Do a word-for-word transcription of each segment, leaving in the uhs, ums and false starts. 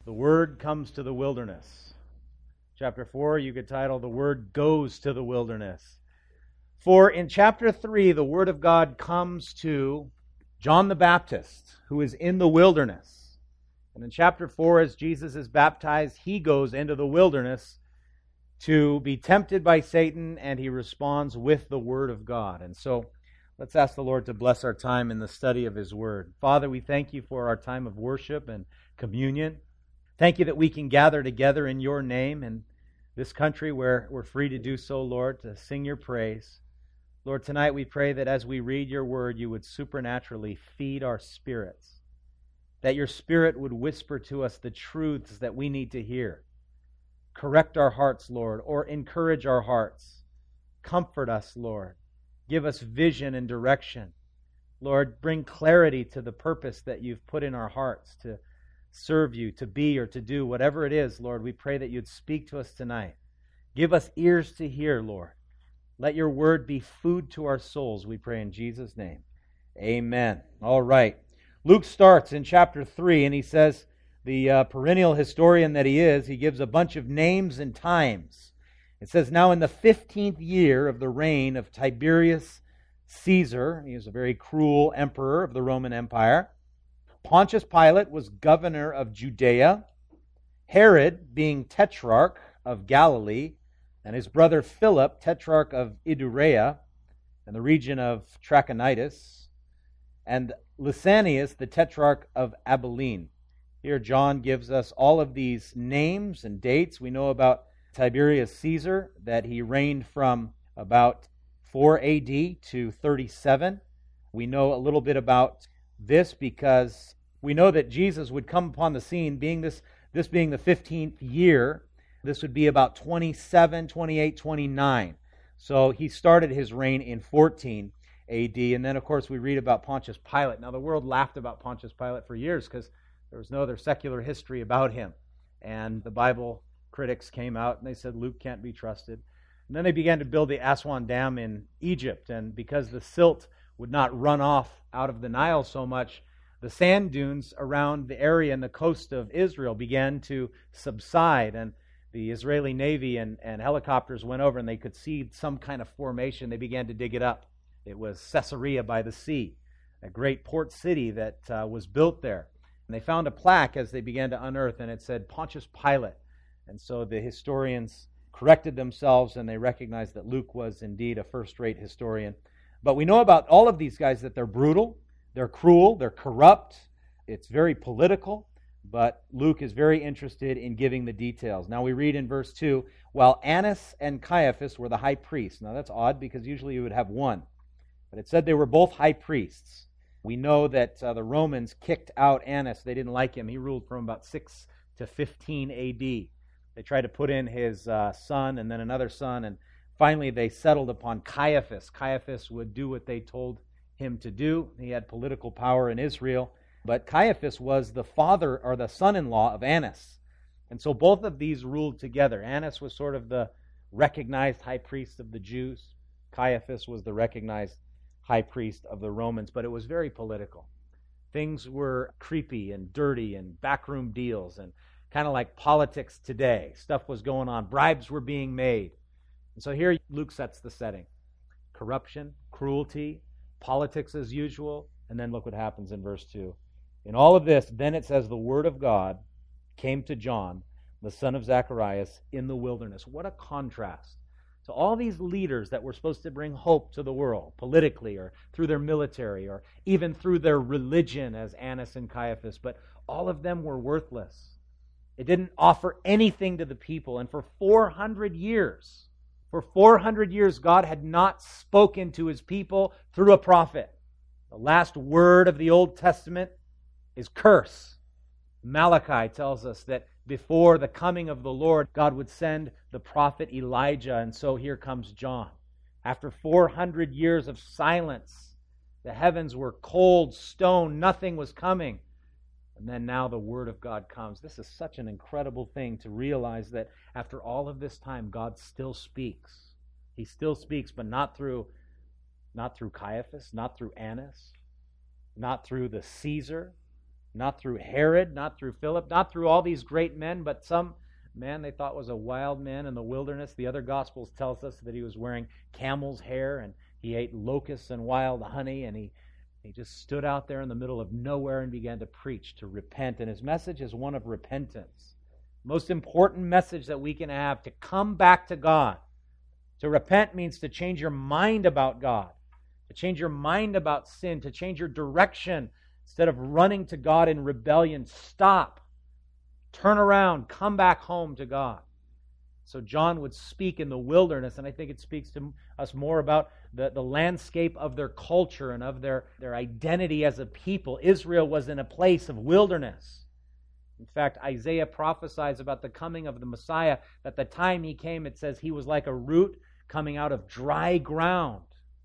The Word comes to the wilderness. Chapter four, you could title The Word Goes to the Wilderness. For in chapter three, the Word of God comes to John the Baptist, who is in the wilderness. And in chapter four, as Jesus is baptized, he goes into the wilderness to be tempted by Satan, and he responds with the Word of God. And so, let's ask the Lord to bless our time in the study of His Word. Father, we thank You for our time of worship and communion. Thank You that we can gather together in Your name in this country where we're free to do so, Lord, to sing Your praise. Lord, tonight we pray that as we read Your Word, You would supernaturally feed our spirits, that Your Spirit would whisper to us the truths that we need to hear. Correct our hearts, Lord, or encourage our hearts. Comfort us, Lord. Give us vision and direction. Lord, bring clarity to the purpose that You've put in our hearts to serve You, to be or to do, whatever it is, Lord. We pray that You'd speak to us tonight. Give us ears to hear, Lord. Let Your Word be food to our souls, we pray in Jesus' name. Amen. All right. Luke starts in chapter three, and he says, the uh, perennial historian that he is, he gives a bunch of names and times. It says, now in the fifteenth year of the reign of Tiberius Caesar, he was a very cruel emperor of the Roman Empire, Pontius Pilate was governor of Judea, Herod being tetrarch of Galilee, and his brother Philip, tetrarch of Idumea, and the region of Trachonitis, and Lysanias, the tetrarch of Abilene. Here John gives us all of these names and dates. We know about Tiberius Caesar, that he reigned from about four A D to thirty-seven. We know a little bit about this because we know that Jesus would come upon the scene, being this, this being the fifteenth year. This would be about twenty-seven, twenty-eight, twenty-nine. So he started his reign in fourteen A D. And then, of course, we read about Pontius Pilate. Now, the world laughed about Pontius Pilate for years because there was no other secular history about him. And the Bible critics came out and they said Luke can't be trusted. And then they began to build the Aswan Dam in Egypt. And because the silt would not run off out of the Nile so much, the sand dunes around the area and the coast of Israel began to subside. And the Israeli Navy and, and helicopters went over and they could see some kind of formation. They began to dig it up. It was Caesarea by the sea, a great port city that uh, was built there. And they found a plaque as they began to unearth, and it said Pontius Pilate. And so the historians corrected themselves, and they recognized that Luke was indeed a first-rate historian. But we know about all of these guys that they're brutal, they're cruel, they're corrupt. It's very political, but Luke is very interested in giving the details. Now we read in verse two, while Annas and Caiaphas were the high priests. Now that's odd because usually you would have one. But it said they were both high priests. We know that uh, the Romans kicked out Annas. They didn't like him. He ruled from about six to fifteen A D. They tried to put in his uh, son and then another son, and finally they settled upon Caiaphas. Caiaphas would do what they told him to do. He had political power in Israel. But Caiaphas was the father or the son-in-law of Annas. And so both of these ruled together. Annas was sort of the recognized high priest of the Jews. Caiaphas was the recognized high priest of the Romans, but it was very political. Things were creepy and dirty and backroom deals and kind of like politics today. Stuff was going on. Bribes were being made. And so here Luke sets the setting. Corruption, cruelty, politics as usual, and then look what happens in verse two. In all of this, then it says the word of God came to John, the son of Zacharias, in the wilderness. What a contrast. So all these leaders that were supposed to bring hope to the world, politically or through their military or even through their religion as Annas and Caiaphas, but all of them were worthless. It didn't offer anything to the people. And for four hundred years, for four hundred years, God had not spoken to His people through a prophet. The last word of the Old Testament is curse. Malachi tells us that before the coming of the Lord, God would send the prophet Elijah, and so here comes John. After four hundred years of silence, the heavens were cold, stone, nothing was coming. And then now the Word of God comes. This is such an incredible thing to realize that after all of this time, God still speaks. He still speaks, but not through, not through Caiaphas, not through Annas, not through the Caesar, Not through Herod, not through Philip, not through all these great men, but some man they thought was a wild man in the wilderness. The other Gospels tells us that he was wearing camel's hair and he ate locusts and wild honey, and he, he just stood out there in the middle of nowhere and began to preach, to repent. And his message is one of repentance. Most important message that we can have, to come back to God. To repent means to change your mind about God, to change your mind about sin, to change your direction. Instead of running to God in rebellion, stop, turn around, come back home to God. So John would speak in the wilderness, and I think it speaks to us more about the, the landscape of their culture and of their, their identity as a people. Israel was in a place of wilderness. In fact, Isaiah prophesies about the coming of the Messiah, that the time he came, it says he was like a root coming out of dry ground.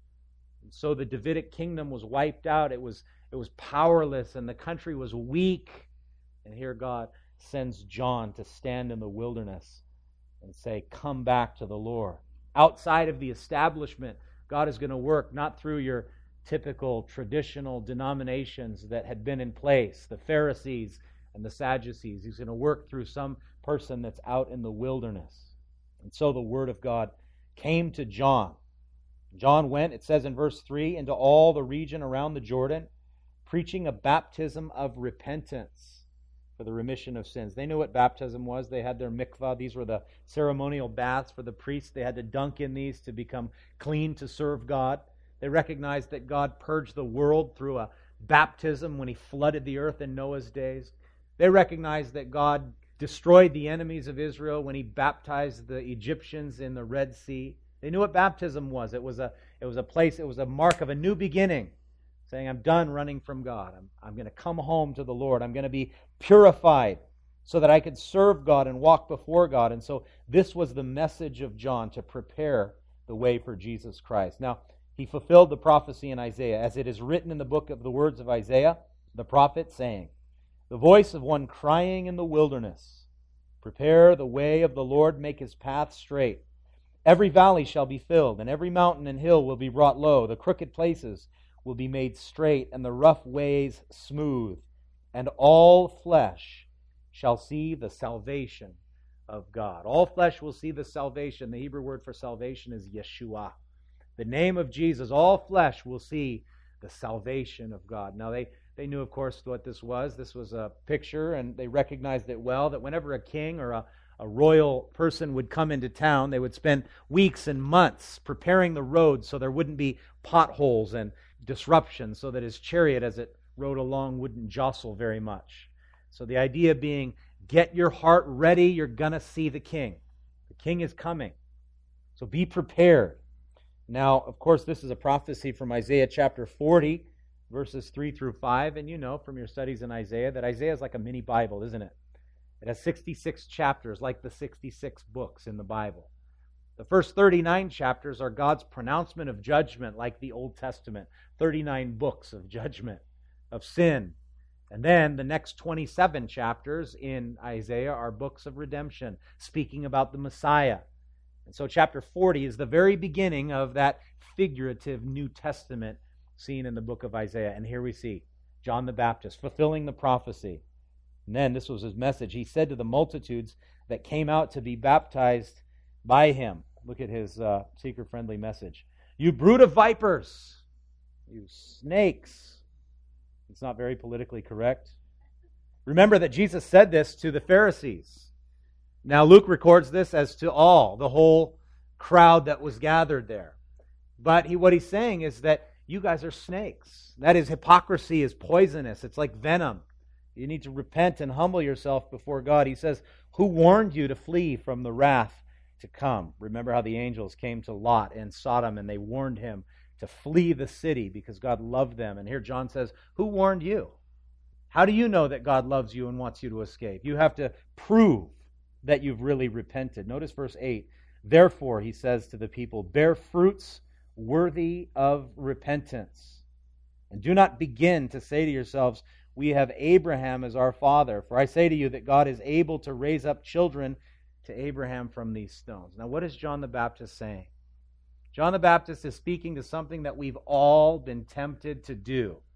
And so the Davidic kingdom was wiped out. It was It was powerless, and the country was weak. And here God sends John to stand in the wilderness and say, come back to the Lord. Outside of the establishment, God is going to work not through your typical traditional denominations that had been in place, the Pharisees and the Sadducees. He's going to work through some person that's out in the wilderness. And so the word of God came to John. John went, it says in verse three, into all the region around the Jordan, preaching a baptism of repentance for the remission of sins. They knew what baptism was. They had their mikvah. These were the ceremonial baths for the priests. They had to dunk in these to become clean to serve God. They recognized that God purged the world through a baptism when he flooded the earth in Noah's days. They recognized that God destroyed the enemies of Israel when he baptized the Egyptians in the Red Sea. They knew what baptism was. It was a, it was a place, it was a mark of a new beginning. Saying, I'm done running from God. I'm, I'm going to come home to the Lord. I'm going to be purified so that I could serve God and walk before God. And so this was the message of John, to prepare the way for Jesus Christ. Now, he fulfilled the prophecy in Isaiah, as it is written in the book of the words of Isaiah, the prophet, saying, the voice of one crying in the wilderness, prepare the way of the Lord, make his path straight. Every valley shall be filled, and every mountain and hill will be brought low. The crooked places will be made straight, and the rough ways smooth, and all flesh shall see the salvation of God. All flesh will see the salvation. The Hebrew word for salvation is Yeshua. The name of Jesus, all flesh will see the salvation of God. Now, they, they knew, of course, what this was. This was a picture, and they recognized it well, that whenever a king or a A royal person would come into town, they would spend weeks and months preparing the road so there wouldn't be potholes and disruption, so that his chariot as it rode along wouldn't jostle very much. So the idea being, get your heart ready, you're going to see the king. The king is coming. So be prepared. Now, of course, this is a prophecy from Isaiah chapter forty, verses three through five, and you know from your studies in Isaiah that Isaiah is like a mini Bible, isn't it? It has sixty-six chapters, like the sixty-six books in the Bible. The first thirty-nine chapters are God's pronouncement of judgment, like the Old Testament. thirty-nine books of judgment, of sin. And then the next twenty-seven chapters in Isaiah are books of redemption, speaking about the Messiah. And so chapter forty is the very beginning of that figurative New Testament seen in the book of Isaiah. And here we see John the Baptist fulfilling the prophecy. And then, this was his message. He said to the multitudes that came out to be baptized by him, look at his uh, seeker-friendly message. You brood of vipers, you snakes. It's not very politically correct. Remember that Jesus said this to the Pharisees. Now, Luke records this as to all, the whole crowd that was gathered there. But he, what he's saying is that you guys are snakes. That is, hypocrisy is poisonous. It's like venom. You need to repent and humble yourself before God. He says, who warned you to flee from the wrath to come? Remember how the angels came to Lot and Sodom and they warned him to flee the city because God loved them. And here John says, who warned you? How do you know that God loves you and wants you to escape? You have to prove that you've really repented. Notice verse eight. Therefore, he says to the people, bear fruits worthy of repentance. And do not begin to say to yourselves, we have Abraham as our father. For I say to you that God is able to raise up children to Abraham from these stones. Now, what is John the Baptist saying? John the Baptist is speaking to something that we've all been tempted to do.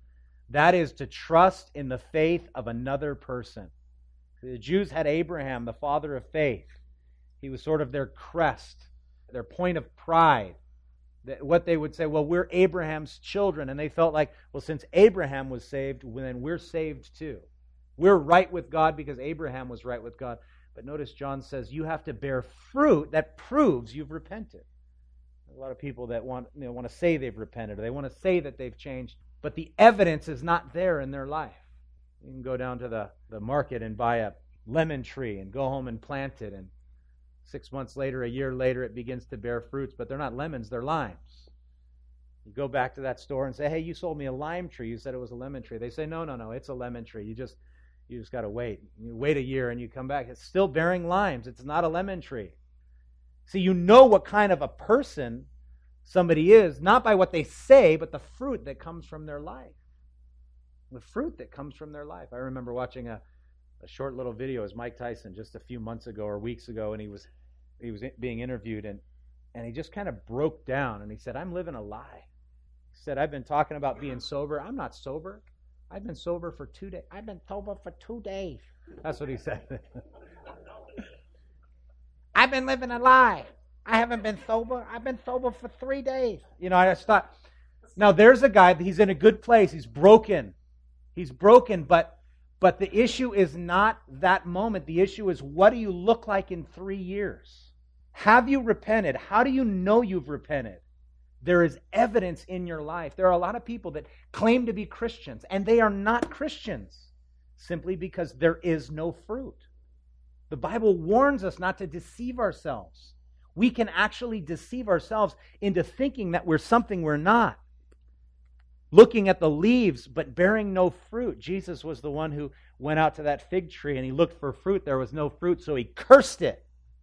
That is to trust in the faith of another person. The Jews had Abraham, the father of faith. He was sort of their crest, their point of pride. What they would say, well, we're Abraham's children. And they felt like, well, since Abraham was saved, then we're saved too. We're right with God because Abraham was right with God. But notice John says you have to bear fruit that proves you've repented. A lot of people that want, you know, want to say they've repented, or they want to say that they've changed, but the evidence is not there in their life. You can go down to the, the market and buy a lemon tree and go home and plant it, and six months later, a year later, it begins to bear fruits, but they're not lemons, they're limes. You go back to that store and say, hey, you sold me a lime tree. You said it was a lemon tree. They say, no, no, no, it's a lemon tree. You just you just got to wait. You wait a year and you come back. It's still bearing limes. It's not a lemon tree. See, you know what kind of a person somebody is, not by what they say, but the fruit that comes from their life. The fruit that comes from their life. I remember watching a, a short little video as Mike Tyson just a few months ago or weeks ago, and he was he was being interviewed, and, and he just kind of broke down, and he said, I'm living a lie. He said, I've been talking about being sober. I'm not sober. I've been sober for two days. I've been sober for two days. That's what he said. I've been living a lie. I haven't been sober. I've been sober for three days. You know, I just thought, now there's a guy, he's in a good place. He's broken. He's broken, but but the issue is not that moment. The issue is, what do you look like in three years? Have you repented? How do you know you've repented? There is evidence in your life. There are a lot of people that claim to be Christians, and they are not Christians simply because there is no fruit. The Bible warns us not to deceive ourselves. We can actually deceive ourselves into thinking that we're something we're not. Looking at the leaves but bearing no fruit. Jesus was the one who went out to that fig tree and he looked for fruit. There was no fruit, so he cursed it.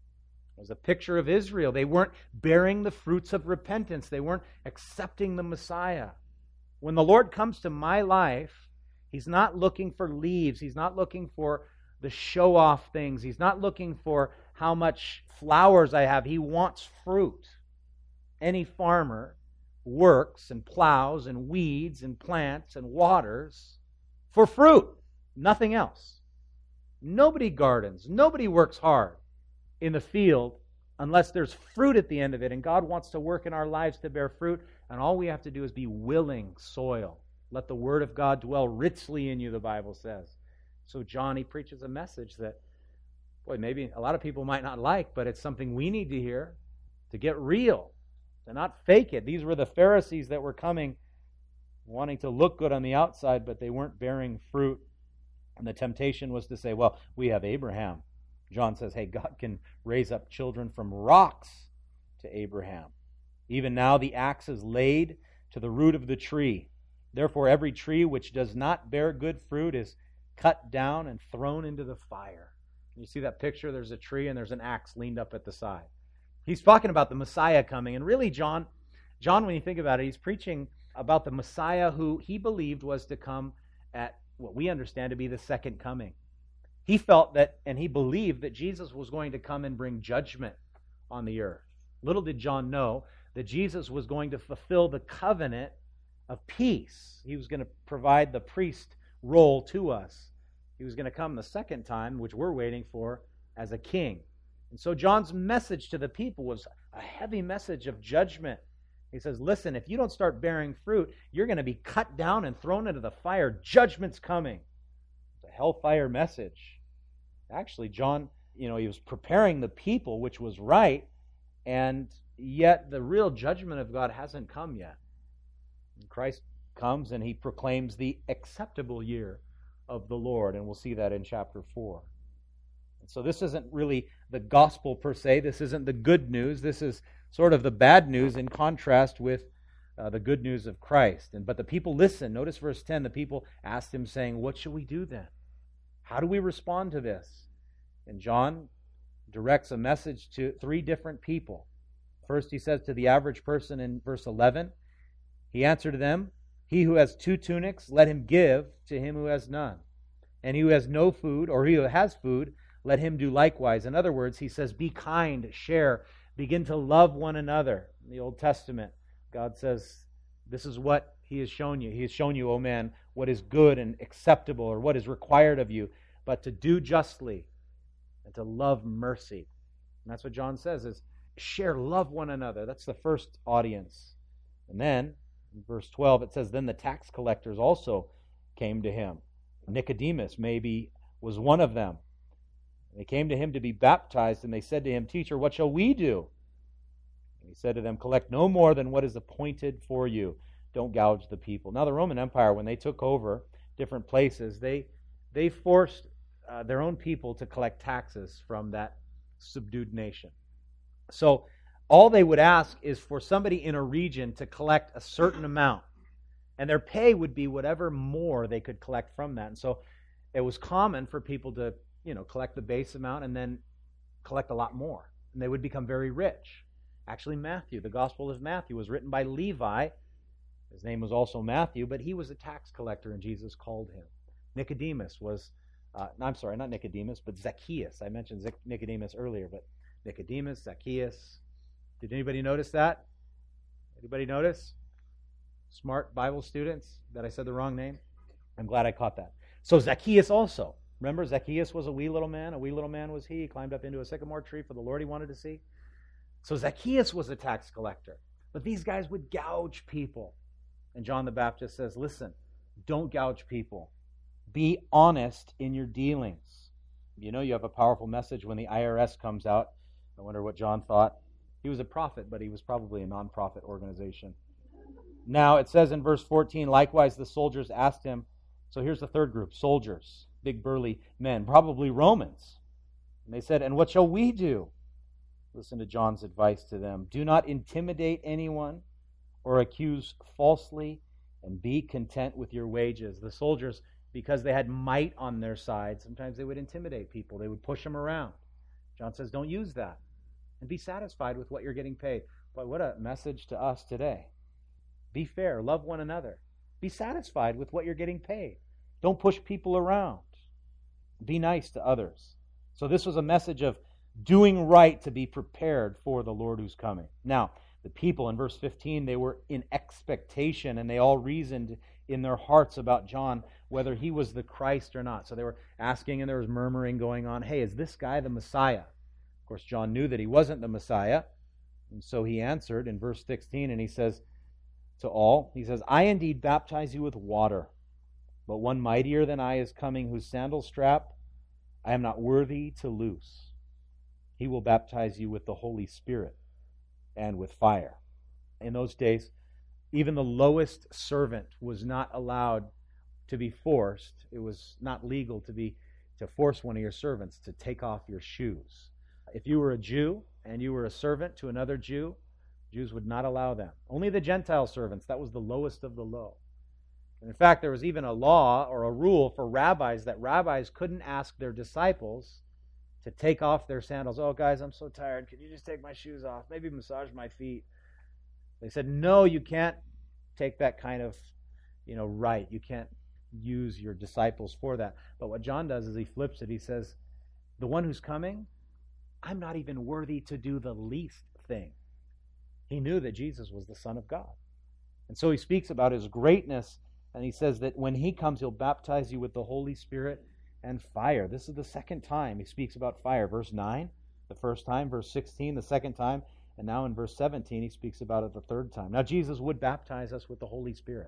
It was a picture of Israel. They weren't bearing the fruits of repentance. They weren't accepting the Messiah. When the Lord comes to my life, He's not looking for leaves. He's not looking for the show-off things. He's not looking for how much flowers I have. He wants fruit. Any farmer works and plows and weeds and plants and waters for fruit, nothing else. Nobody gardens. Nobody works hard in the field unless there's fruit at the end of it. And God wants to work in our lives to bear fruit, and all we have to do is be willing soil. Let the Word of God dwell richly in you, the Bible says. So John, he preaches a message that, boy, maybe a lot of people might not like, but it's something we need to hear to get real, to not fake it. These were the Pharisees that were coming, wanting to look good on the outside, but they weren't bearing fruit. And the temptation was to say, well, we have Abraham. John says, hey, God can raise up children from rocks to Abraham. Even now the axe is laid to the root of the tree. Therefore every tree which does not bear good fruit is cut down and thrown into the fire. You see that picture? There's a tree and there's an axe leaned up at the side. He's talking about the Messiah coming. And really, John, John, when you think about it, he's preaching about the Messiah who he believed was to come at what we understand to be the second coming. He felt that, and he believed that Jesus was going to come and bring judgment on the earth. Little did John know that Jesus was going to fulfill the covenant of peace. He was going to provide the priest role to us. He was going to come the second time, which we're waiting for, as a king. And so John's message to the people was a heavy message of judgment. He says, listen, if you don't start bearing fruit, you're going to be cut down and thrown into the fire. Judgment's coming. It's a hellfire message. Actually, John, you know, he was preparing the people, which was right, and yet the real judgment of God hasn't come yet. And Christ comes and he proclaims the acceptable year of the Lord, and we'll see that in chapter four. And so this isn't really the gospel per se. This isn't the good news. This is sort of the bad news in contrast with uh, the good news of Christ. And but the people listen. Notice verse ten. The people asked him, saying, what shall we do then? How do we respond to this? And John directs a message to three different people. First, he says to the average person in verse eleven, he answered them, he who has two tunics, let him give to him who has none. And he who has no food, or he who has food, let him do likewise. In other words, he says, be kind, share, begin to love one another. In the Old Testament, God says, This is what he has shown you. He has shown you, O man, what is good and acceptable, or what is required of you, but to do justly and to love mercy. And that's what John says, is share, love one another. That's the first audience. And then, in verse twelve, it says, then the tax collectors also came to him. Nicodemus maybe was one of them. They came to him to be baptized, and they said to him, Teacher, what shall we do? And he said to them, collect no more than what is appointed for you. Don't gouge the people. Now, the Roman Empire, when they took over different places, they they forced uh, their own people to collect taxes from that subdued nation. So all they would ask is for somebody in a region to collect a certain amount, and their pay would be whatever more they could collect from that. And so it was common for people to, you know, collect the base amount and then collect a lot more, and they would become very rich. Actually, Matthew, the Gospel of Matthew, was written by Levi. His name was also Matthew, but he was a tax collector, and Jesus called him. Nicodemus was, uh, I'm sorry, not Nicodemus, but Zacchaeus. I mentioned Zac- Nicodemus earlier, but Nicodemus, Zacchaeus. Did anybody notice that? Anybody notice? Smart Bible students that I said the wrong name? I'm glad I caught that. So Zacchaeus also. Remember, Zacchaeus was a wee little man. A wee little man was he. He climbed up into a sycamore tree for the Lord he wanted to see. So Zacchaeus was a tax collector. But these guys would gouge people. And John the Baptist says, listen, don't gouge people. Be honest in your dealings. You know, you have a powerful message when the I R S comes out. I wonder what John thought. He was a prophet, but he was probably a non-profit organization. Now, it says in verse fourteen, likewise the soldiers asked him, so here's the third group, soldiers, big burly men, probably Romans. And they said, and what shall we do? Listen to John's advice to them. Do not intimidate anyone or accuse falsely, and be content with your wages. The soldiers, because they had might on their side, sometimes they would intimidate people. They would push them around. John says, don't use that. And be satisfied with what you're getting paid. Boy, what a message to us today. Be fair. Love one another. Be satisfied with what you're getting paid. Don't push people around. Be nice to others. So this was a message of doing right to be prepared for the Lord who's coming. Now, the people in verse fifteen, they were in expectation, and they all reasoned in their hearts about John, whether he was the Christ or not. So they were asking, and there was murmuring going on, hey, is this guy the Messiah? Of course, John knew that he wasn't the Messiah, and so he answered in verse sixteen, and he says to all, he says, I indeed baptize you with water, but one mightier than I is coming, whose sandal strap I am not worthy to loose. He will baptize you with the Holy Spirit and with fire. In those days, even the lowest servant was not allowed to be forced. It was not legal to be to force one of your servants to take off your shoes. If you were a Jew and you were a servant to another Jew, Jews would not allow them. Only the Gentile servants, that was the lowest of the low. And in fact, there was even a law or a rule for rabbis that rabbis couldn't ask their disciples to take off their sandals. Oh, guys, I'm so tired. Could you just take my shoes off? Maybe massage my feet. They said, no, you can't take that kind of, you know, right. You can't use your disciples for that. But what John does is he flips it. He says, the one who's coming, I'm not even worthy to do the least thing. He knew that Jesus was the Son of God. And so he speaks about his greatness, and he says that when he comes, he'll baptize you with the Holy Spirit and fire. This is the second time he speaks about fire. Verse nine, the first time. Verse sixteen, the second time. And now in verse seventeen, he speaks about it the third time. Now, Jesus would baptize us with the Holy Spirit.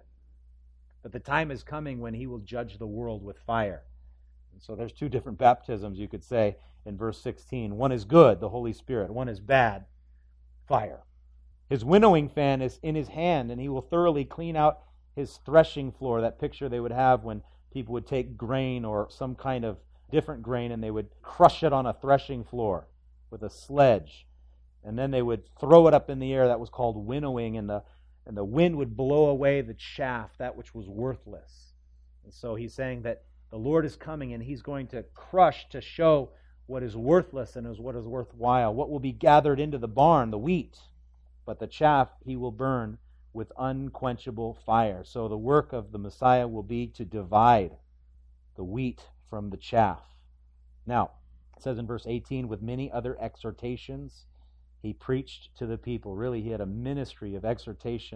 But the time is coming when he will judge the world with fire. And so there's two different baptisms, you could say, in verse sixteen. One is good, the Holy Spirit. One is bad, fire. His winnowing fan is in his hand, and he will thoroughly clean out his threshing floor, that picture they would have when people would take grain or some kind of different grain and they would crush it on a threshing floor with a sledge. And then they would throw it up in the air. That was called winnowing, and the and the wind would blow away the chaff, that which was worthless. And so he's saying that the Lord is coming, and he's going to crush to show what is worthless and is what is worthwhile. What will be gathered into the barn, the wheat, but the chaff he will burn with unquenchable fire. So the work of the Messiah will be to divide the wheat from the chaff. Now, it says in verse eighteen, with many other exhortations, he preached to the people. Really, he had a ministry of exhortation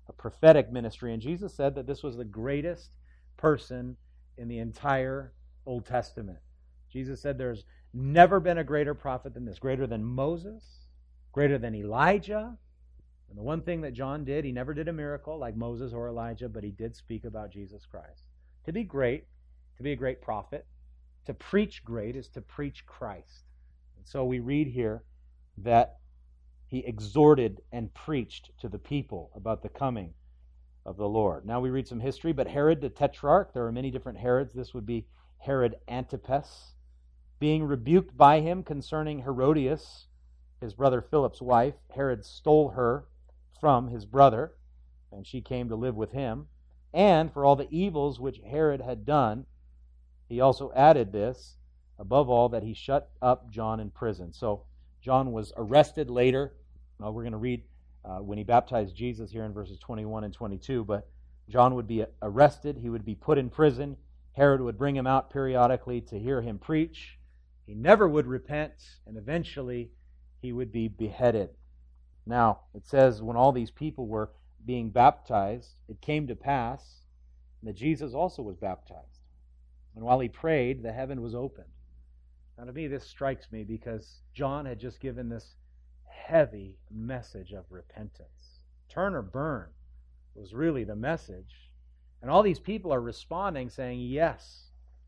a prophetic ministry. And Jesus said that this was the greatest person in the entire Old Testament. Jesus said there's never been a greater prophet than this, greater than Moses, greater than Elijah. And the one thing that John did, he never did a miracle like Moses or Elijah, but he did speak about Jesus Christ. To be great, to be a great prophet, to preach great is to preach Christ. And so we read here that he exhorted and preached to the people about the coming of the Lord. Now we read some history, but Herod the Tetrarch, there are many different Herods. This would be Herod Antipas, being rebuked by him concerning Herodias, his brother Philip's wife. Herod stole her from his brother, and she came to live with him. And for all the evils which Herod had done, he also added this, above all, that he shut up John in prison. So John was arrested later. Well, we're going to read uh, when he baptized Jesus here in verses twenty-one and twenty-two. But John would be arrested. He would be put in prison. Herod would bring him out periodically to hear him preach. He never would repent, and eventually he would be beheaded. Now, it says when all these people were being baptized, it came to pass that Jesus also was baptized. And while he prayed, the heaven was opened. Now, to me, this strikes me because John had just given this heavy message of repentance. Turn or burn was really the message. And all these people are responding, saying, yes,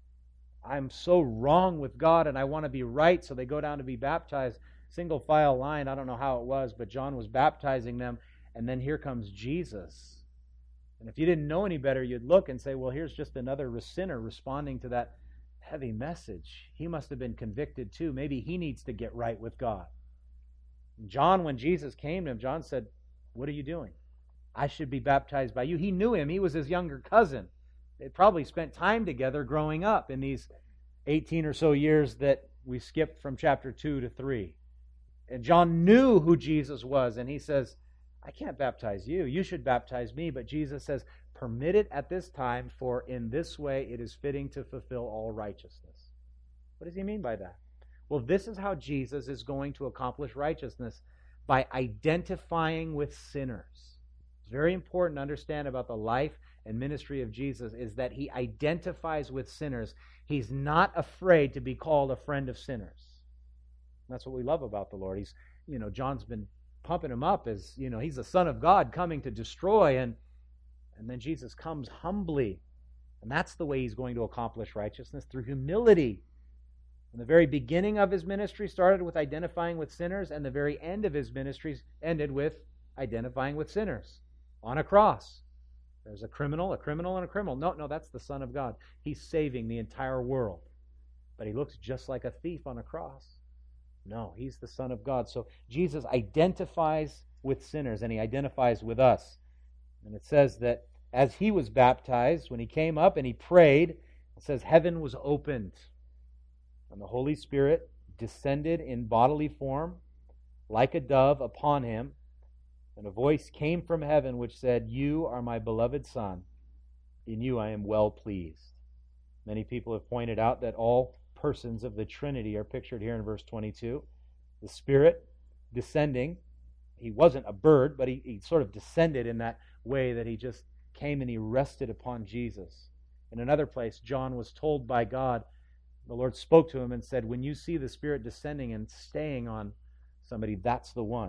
I'm so wrong with God and I want to be right. So they go down to be baptized. Single file line, I don't know how it was, but John was baptizing them. And then here comes Jesus. And if you didn't know any better, you'd look and say, well, here's just another sinner responding to that heavy message. He must have been convicted too. Maybe he needs to get right with God. And John, when Jesus came to him, John said, what are you doing? I should be baptized by you. He knew him. He was his younger cousin. They probably spent time together growing up in these eighteen or so years that we skipped from chapter two to three. And John knew who Jesus was, and he says, I can't baptize you. You should baptize me. But Jesus says, permit it at this time, for in this way it is fitting to fulfill all righteousness. What does he mean by that? Well, this is how Jesus is going to accomplish righteousness, by identifying with sinners. It's very important to understand about the life and ministry of Jesus is that he identifies with sinners. He's not afraid to be called a friend of sinners. That's what we love about the Lord. He's, you know, John's been pumping him up as, you know, he's the Son of God coming to destroy, and and then Jesus comes humbly. And that's the way he's going to accomplish righteousness, through humility. And the very beginning of his ministry started with identifying with sinners, and the very end of his ministry ended with identifying with sinners on a cross. There's a criminal, a criminal, and a criminal. No, no, that's the Son of God. He's saving the entire world. But he looks just like a thief on a cross. No, he's the Son of God. So Jesus identifies with sinners, and he identifies with us. And it says that as he was baptized, when he came up and he prayed, it says heaven was opened. And the Holy Spirit descended in bodily form like a dove upon him. And a voice came from heaven which said, you are my beloved Son. In you I am well pleased. Many people have pointed out that all persons of the Trinity are pictured here in verse twenty-two. The Spirit descending. He wasn't a bird, but he, he sort of descended in that way that he just came and he rested upon Jesus. In another place, John was told by God, the Lord spoke to him and said, when you see the Spirit descending and staying on somebody, that's the one.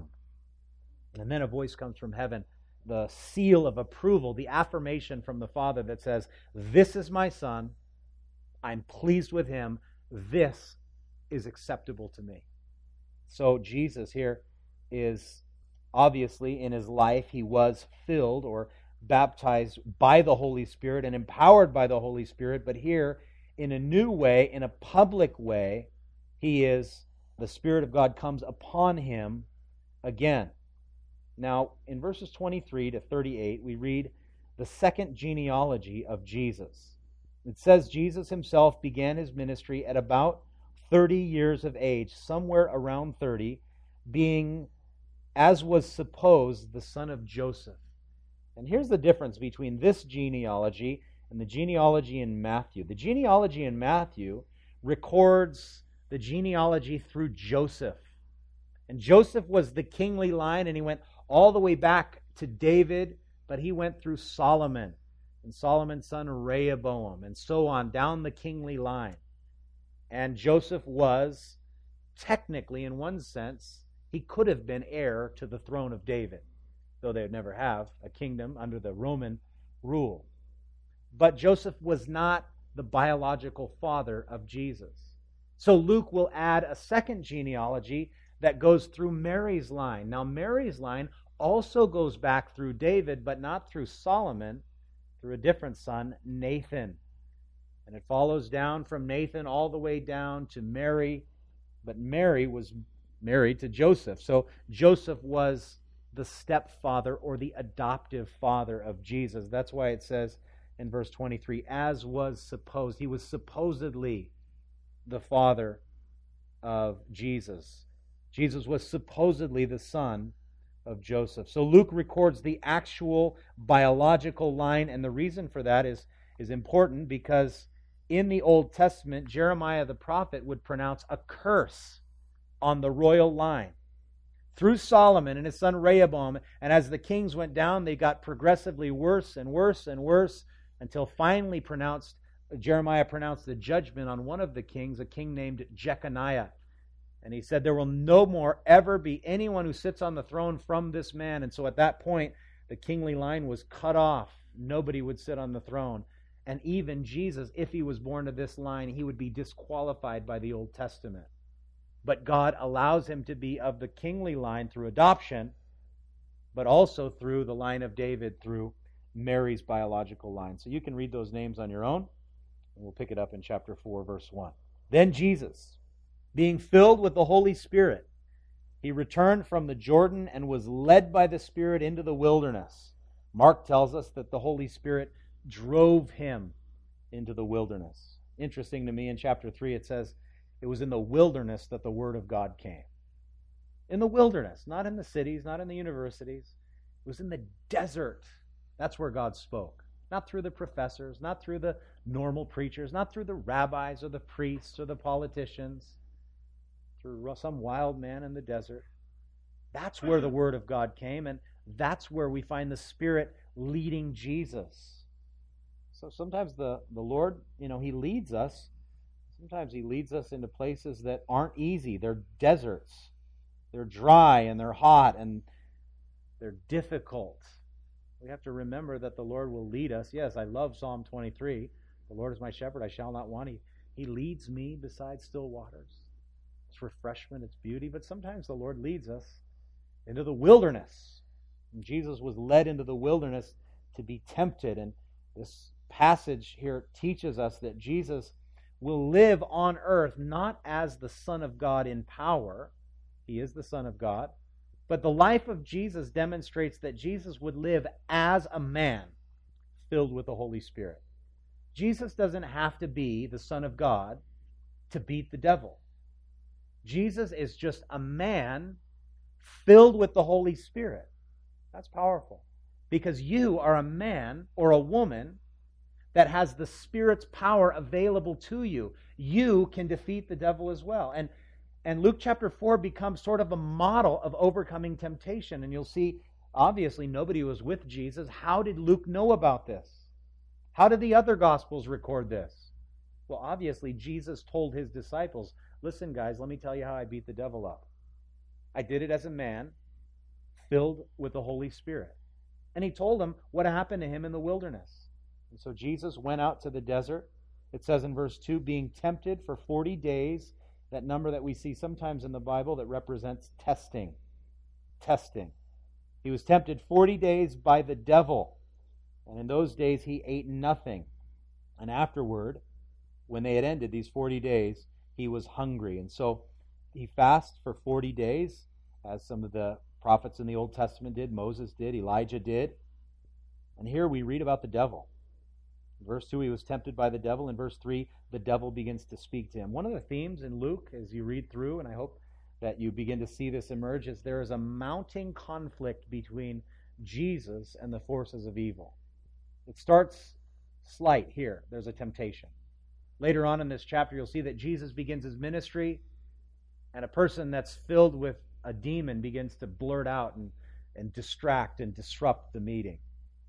And then a voice comes from heaven, the seal of approval, the affirmation from the Father that says, this is my Son, I'm pleased with him, this is acceptable to me. So Jesus here is obviously in his life, he was filled or baptized by the Holy Spirit and empowered by the Holy Spirit, but here in a new way, in a public way, he is, the Spirit of God comes upon him again. Now, in verses twenty-three to thirty-eight, we read the second genealogy of Jesus. It says Jesus himself began his ministry at about thirty years of age, somewhere around thirty, being, as was supposed, the son of Joseph. And here's the difference between this genealogy and the genealogy in Matthew. The genealogy in Matthew records the genealogy through Joseph. And Joseph was the kingly line, and he went all the way back to David, but he went through Solomon, and Solomon's son Rehoboam, and so on, down the kingly line. And Joseph was, technically, in one sense, he could have been heir to the throne of David, though they would never have a kingdom under the Roman rule. But Joseph was not the biological father of Jesus. So Luke will add a second genealogy that goes through Mary's line. Now, Mary's line also goes back through David, but not through Solomon, through a different son, Nathan. And it follows down from Nathan all the way down to Mary, but Mary was married to Joseph. So Joseph was the stepfather or the adoptive father of Jesus. That's why it says in verse twenty-three, as was supposed. He was supposedly the father of Jesus. Jesus was supposedly the son of Joseph. So Luke records the actual biological line, and the reason for that is, is important because in the Old Testament, Jeremiah the prophet would pronounce a curse on the royal line through Solomon and his son Rehoboam. And as the kings went down, they got progressively worse and worse and worse until finally pronounced Jeremiah pronounced the judgment on one of the kings, a king named Jeconiah. And he said, there will no more ever be anyone who sits on the throne from this man. And so at that point, the kingly line was cut off. Nobody would sit on the throne. And even Jesus, if he was born to this line, he would be disqualified by the Old Testament. But God allows him to be of the kingly line through adoption, but also through the line of David, through Mary's biological line. So you can read those names on your own, and we'll pick it up in chapter four, verse one. Then Jesus, being filled with the Holy Spirit, he returned from the Jordan and was led by the Spirit into the wilderness. Mark tells us that the Holy Spirit drove him into the wilderness. Interesting to me, in chapter three it says it was in the wilderness that the Word of God came. In the wilderness, not in the cities, not in the universities. It was in the desert. That's where God spoke. Not through the professors, not through the normal preachers, not through the rabbis or the priests or the politicians, through some wild man in the desert. That's where the Word of God came, and that's where we find the Spirit leading Jesus. So sometimes the, the Lord, you know, He leads us. Sometimes He leads us into places that aren't easy. They're deserts. They're dry and they're hot and they're difficult. We have to remember that the Lord will lead us. Yes, I love Psalm twenty-three. The Lord is my shepherd, I shall not want. He, he leads me beside still waters. It's refreshment, it's beauty. But sometimes the Lord leads us into the wilderness. And Jesus was led into the wilderness to be tempted. And this passage here teaches us that Jesus will live on earth not as the Son of God in power. He is the Son of God. But the life of Jesus demonstrates that Jesus would live as a man filled with the Holy Spirit. Jesus doesn't have to be the Son of God to beat the devil. Jesus is just a man filled with the Holy Spirit. That's powerful. Because you are a man or a woman that has the Spirit's power available to you. You can defeat the devil as well. And And Luke chapter four becomes sort of a model of overcoming temptation. And you'll see, obviously, nobody was with Jesus. How did Luke know about this? How did the other Gospels record this? Well, obviously, Jesus told his disciples, listen, guys, let me tell you how I beat the devil up. I did it as a man filled with the Holy Spirit. And he told them what happened to him in the wilderness. And so Jesus went out to the desert. It says in verse two, being tempted for forty days. That number that we see sometimes in the Bible that represents testing. Testing. He was tempted forty days by the devil. And in those days he ate nothing. And afterward, when they had ended these forty days, he was hungry. And so he fasted for forty days, as some of the prophets in the Old Testament did, Moses did, Elijah did. And here we read about the devil. In verse two, he was tempted by the devil. In verse three, the devil begins to speak to him. One of the themes in Luke, as you read through, and I hope that you begin to see this emerge, is there is a mounting conflict between Jesus and the forces of evil. It starts slight here. There's a temptation. Later on in this chapter, you'll see that Jesus begins his ministry, and a person that's filled with a demon begins to blurt out and, and distract and disrupt the meeting.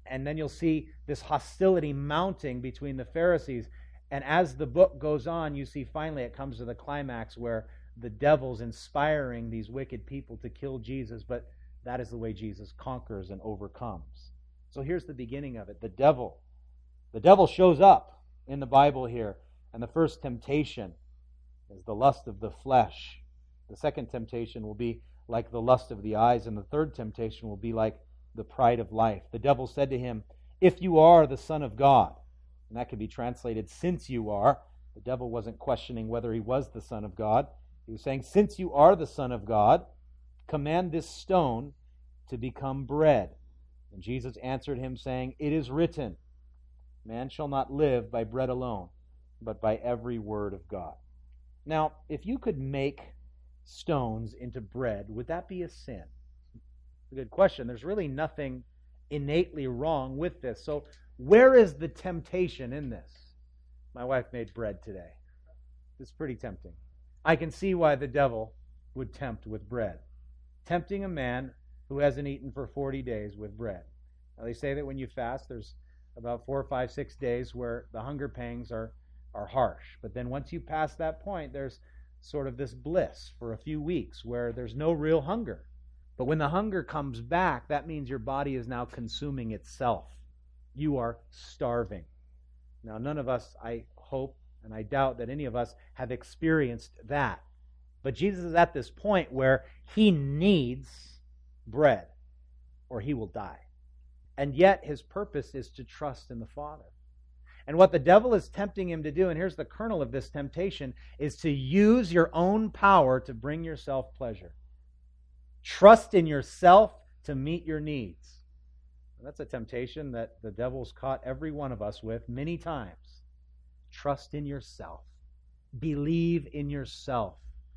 And then you'll see this hostility mounting between the Pharisees. And as the book goes on, you see finally it comes to the climax where the devil's inspiring these wicked people to kill Jesus, but that is the way Jesus conquers and overcomes. So here's the beginning of it. The devil. The devil shows up in the Bible here. And the first temptation is the lust of the flesh. The second temptation will be like the lust of the eyes. And the third temptation will be like the pride of life. The devil said to him, "If you are the Son of God," and that could be translated, "since you are." The devil wasn't questioning whether he was the Son of God. He was saying, "Since you are the Son of God, command this stone to become bread." And Jesus answered him, saying, "It is written, man shall not live by bread alone, but by every word of God." Now, if you could make stones into bread, would that be a sin? A good question. There's really nothing innately wrong with this. So where is the temptation in this? My wife made bread today. It's pretty tempting. I can see why the devil would tempt with bread. Tempting a man who hasn't eaten for forty days with bread. Now they say that when you fast, there's about four, five, six days where the hunger pangs are, are harsh. But then once you pass that point, there's sort of this bliss for a few weeks where there's no real hunger. But when the hunger comes back, that means your body is now consuming itself. You are starving. Now, none of us, I hope, and I doubt that any of us have experienced that. But Jesus is at this point where he needs bread or he will die. And yet his purpose is to trust in the Father. And what the devil is tempting him to do, and here's the kernel of this temptation, is to use your own power to bring yourself pleasure. Trust in yourself to meet your needs. And that's a temptation that the devil's caught every one of us with many times. Trust in yourself. Believe in yourself.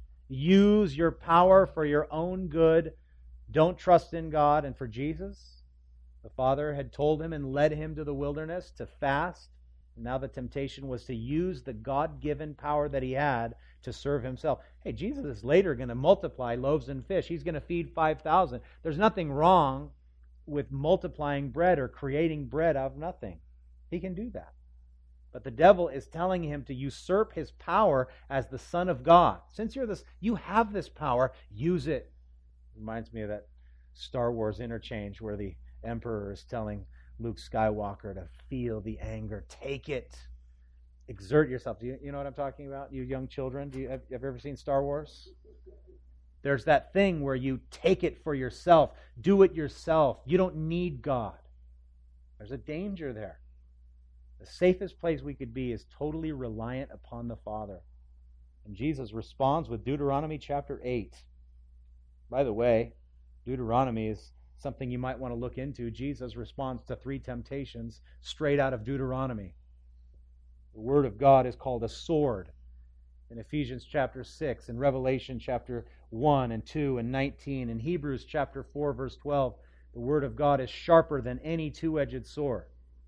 Use your power for your own good. Don't trust in God. And for Jesus, the Father had told him and led him to the wilderness to fast. And now the temptation was to use the God-given power that he had to serve himself. Hey, Jesus is later going to multiply loaves and fish. He's going to feed five thousand. There's nothing wrong with multiplying bread or creating bread out of nothing. He can do that. But the devil is telling him to usurp his power as the Son of God. Since you're this, you have this power, use it. Reminds me of that Star Wars interchange where the Emperor is telling Luke Skywalker to feel the anger. Take it. Exert yourself. Do you, you know what I'm talking about, you young children? Do you have, have you ever seen Star Wars? There's that thing where you take it for yourself. Do it yourself. You don't need God. There's a danger there. The safest place we could be is totally reliant upon the Father. And Jesus responds with Deuteronomy chapter eight. By the way, Deuteronomy is something you might want to look into. Jesus responds to three temptations straight out of Deuteronomy. The Word of God is called a sword in Ephesians chapter six, in Revelation chapter one and two and nineteen, in Hebrews chapter four, verse twelve. The Word of God is sharper than any two-edged sword.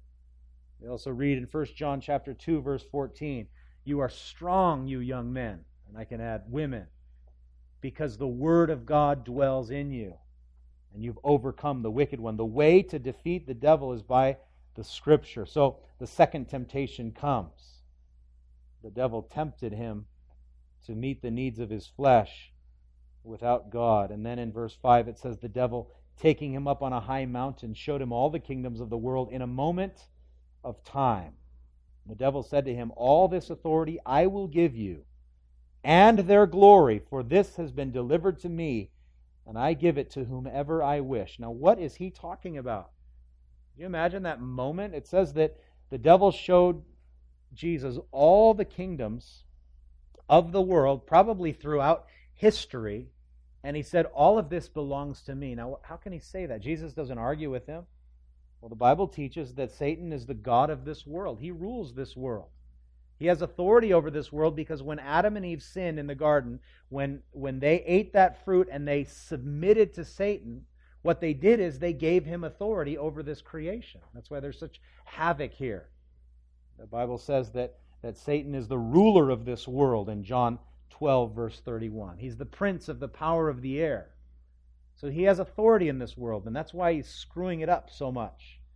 We also read in First John chapter two, verse fourteen, you are strong, you young men, and I can add women, because the Word of God dwells in you, and you've overcome the wicked one. The way to defeat the devil is by the Scripture. So the second temptation comes. The devil tempted him to meet the needs of his flesh without God. And then in verse five it says, the devil, taking him up on a high mountain, showed him all the kingdoms of the world in a moment of time. The devil said to him, all this authority I will give you, and their glory, for this has been delivered to me, and I give it to whomever I wish. Now, what is he talking about? Can you imagine that moment? It says that the devil showed Jesus all the kingdoms of the world, probably throughout history, and he said, all of this belongs to me. Now, how can he say that? Jesus doesn't argue with him. Well, the Bible teaches that Satan is the god of this world. He rules this world. He has authority over this world because when Adam and Eve sinned in the garden, when, when they ate that fruit and they submitted to Satan, what they did is they gave him authority over this creation. That's why there's such havoc here. The Bible says that, that Satan is the ruler of this world in John twelve, verse thirty-one. He's the prince of the power of the air. So he has authority in this world, and that's why he's screwing it up so much,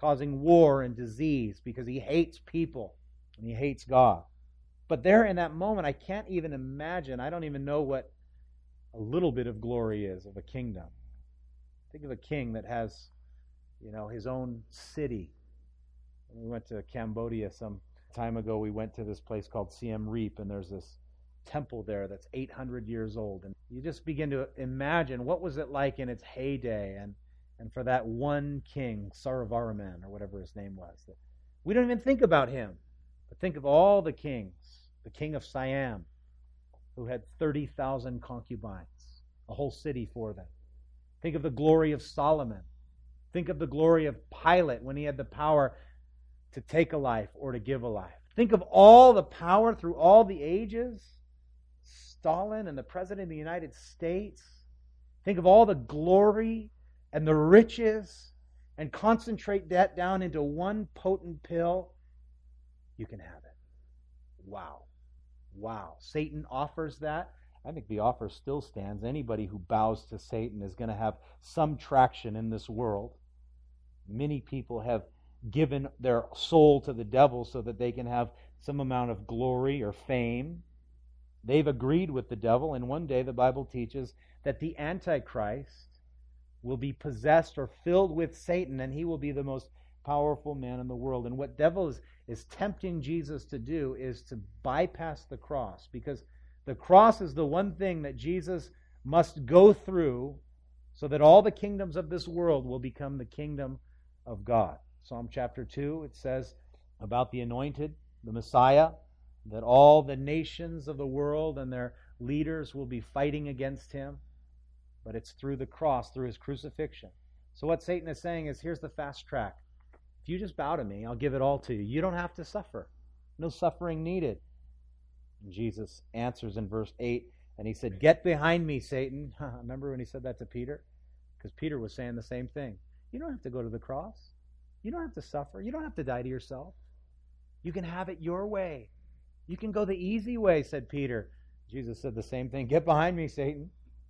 causing war and disease because he hates people and he hates God. But there in that moment, I can't even imagine, I don't even know what a little bit of glory is of a kingdom. Think of a king that has, you know, his own city. When we went to Cambodia some time ago, we went to this place called Siem Reap, and there's this temple there that's eight hundred years old. And you just begin to imagine what was it like in its heyday, and, and for that one king, Saravaman, or whatever his name was. We don't even think about him, but think of all the kings. The king of Siam, who had thirty thousand concubines, a whole city for them. Think of the glory of Solomon. Think of the glory of Pilate when he had the power to take a life or to give a life. Think of all the power through all the ages. Stalin and the President of the United States. Think of all the glory and the riches, and concentrate that down into one potent pill. You can have it. Wow. Wow. Satan offers that. I think the offer still stands. Anybody who bows to Satan is going to have some traction in this world. Many people have given their soul to the devil so that they can have some amount of glory or fame. They've agreed with the devil, and one day the Bible teaches that the Antichrist will be possessed or filled with Satan, and he will be the most powerful man in the world. And what devil is, is tempting Jesus to do is to bypass the cross, because the cross is the one thing that Jesus must go through so that all the kingdoms of this world will become the kingdom of God. Psalm chapter two, it says about the anointed, the Messiah, that all the nations of the world and their leaders will be fighting against him, but it's through the cross, through his crucifixion. So what Satan is saying is, here's the fast track. If you just bow to me, I'll give it all to you. You don't have to suffer. No suffering needed. And Jesus answers in verse eight, and he said, "Get behind me, Satan." Remember when he said that to Peter? Because Peter was saying the same thing. You don't have to go to the cross. You don't have to suffer. You don't have to die to yourself. You can have it your way. You can go the easy way, said Peter. Jesus said the same thing. "Get behind me, Satan.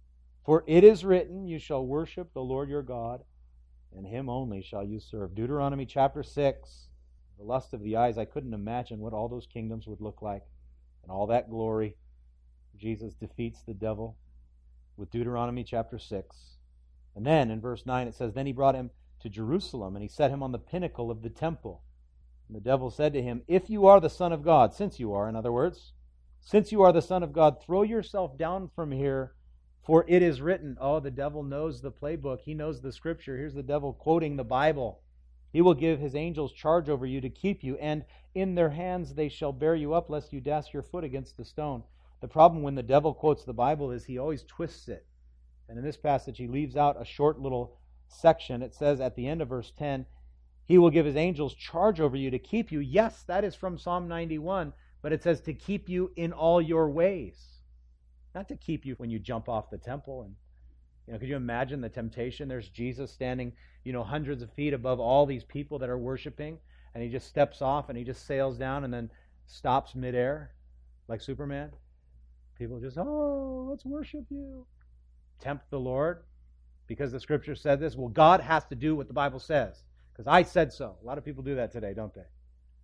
For it is written, you shall worship the Lord your God, and him only shall you serve." Deuteronomy chapter six, the lust of the eyes. I couldn't imagine what all those kingdoms would look like and all that glory. Jesus defeats the devil with Deuteronomy chapter six. And then in verse nine it says, "Then he brought him to Jerusalem, and he set him on the pinnacle of the temple. And the devil said to him, 'If you are the Son of God,'" since you are, in other words, "'since you are the Son of God, throw yourself down from here, for it is written.'" Oh, the devil knows the playbook. He knows the scripture. Here's the devil quoting the Bible. "He will give his angels charge over you to keep you, and in their hands they shall bear you up, lest you dash your foot against a stone." The problem when the devil quotes the Bible is he always twists it. And in this passage, he leaves out a short little section. It says at the end of verse ten, "He will give his angels charge over you to keep you." Yes, that is from Psalm ninety-one, but it says to keep you in all your ways. Not to keep you when you jump off the temple. And you know, could you imagine the temptation? There's Jesus standing, you know, hundreds of feet above all these people that are worshiping, and he just steps off and he just sails down and then stops midair like Superman. People just, "Oh, let's worship you." Tempt the Lord because the scripture said this. Well, God has to do what the Bible says because I said so. A lot of people do that today, don't they?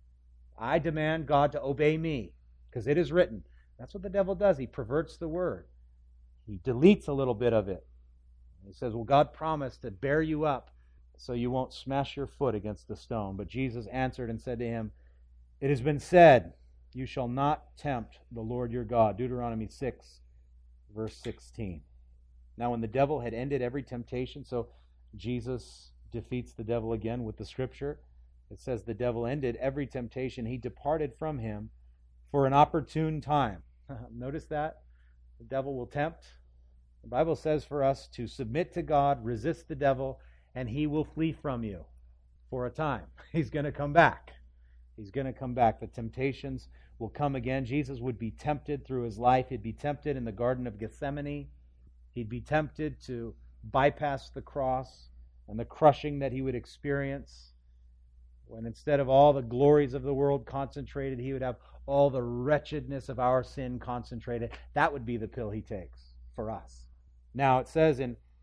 I demand God to obey me because it is written. That's what the devil does. He perverts the word. He deletes a little bit of it. He says, well, God promised to bear you up so you won't smash your foot against a stone. But Jesus answered and said to him, "It has been said, you shall not tempt the Lord your God." Deuteronomy six, verse sixteen. Now when the devil had ended every temptation, so Jesus defeats the devil again with the scripture. It says the devil ended every temptation. He departed from him for an opportune time. Notice that? The devil will tempt. The Bible says for us to submit to God, resist the devil, and he will flee from you for a time. He's going to come back. He's going to come back. The temptations will come again. Jesus would be tempted through his life. He'd be tempted in the Garden of Gethsemane. He'd be tempted to bypass the cross and the crushing that he would experience when instead of all the glories of the world concentrated, he would have all the wretchedness of our sin concentrated. That would be the pill he takes for us. Now it says in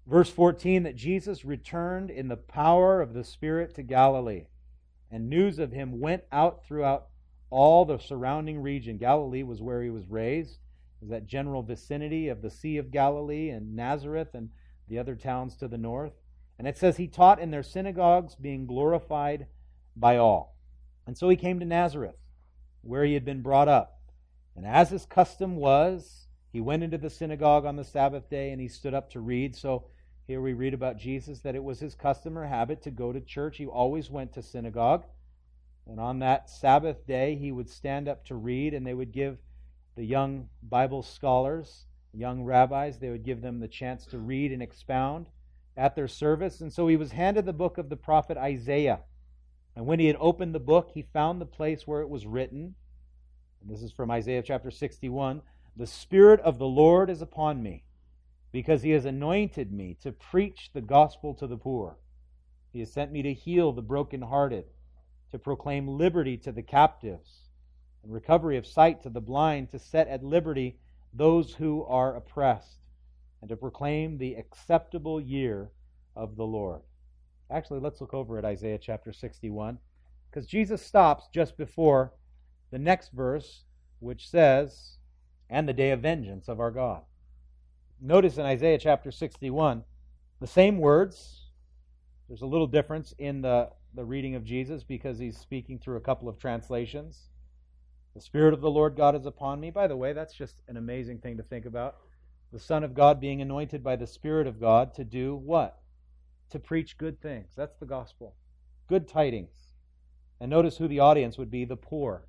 Verse fourteen, that Jesus returned in the power of the Spirit to Galilee, and news of him went out throughout all the surrounding region. Galilee was where he was raised. It was that general vicinity of the Sea of Galilee and Nazareth and the other towns to the north. And it says he taught in their synagogues, being glorified by all. And so he came to Nazareth, where he had been brought up. And as his custom was, he went into the synagogue on the Sabbath day, and he stood up to read. So here we read about Jesus that it was his custom or habit to go to church. He always went to synagogue. And on that Sabbath day, he would stand up to read, and they would give the young Bible scholars, young rabbis, they would give them the chance to read and expound at their service. And so he was handed the book of the prophet Isaiah. And when he had opened the book, he found the place where it was written, and this is from Isaiah chapter sixty-one, "The Spirit of the Lord is upon me, because he has anointed me to preach the gospel to the poor. He has sent me to heal the brokenhearted, to proclaim liberty to the captives, and recovery of sight to the blind, to set at liberty those who are oppressed, and to proclaim the acceptable year of the Lord." Actually, let's look over at Isaiah chapter sixty-one, because Jesus stops just before the next verse, which says, "and the day of vengeance of our God." Notice in Isaiah chapter sixty-one, the same words. There's a little difference in the, the reading of Jesus because he's speaking through a couple of translations. "The Spirit of the Lord God is upon me." By the way, that's just an amazing thing to think about. The Son of God being anointed by the Spirit of God to do what? To preach good things. That's the gospel. Good tidings. And notice who the audience would be: the poor.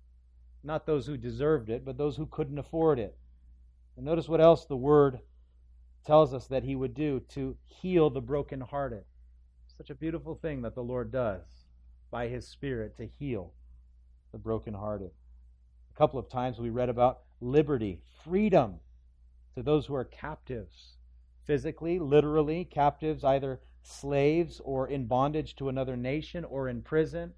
Not those who deserved it, but those who couldn't afford it. And notice what else the Word tells us that he would do: to heal the brokenhearted. Such a beautiful thing that the Lord does by his Spirit, to heal the brokenhearted. A couple of times we read about liberty, freedom to those who are captives. Physically, literally, captives, either slaves or in bondage to another nation or in prison,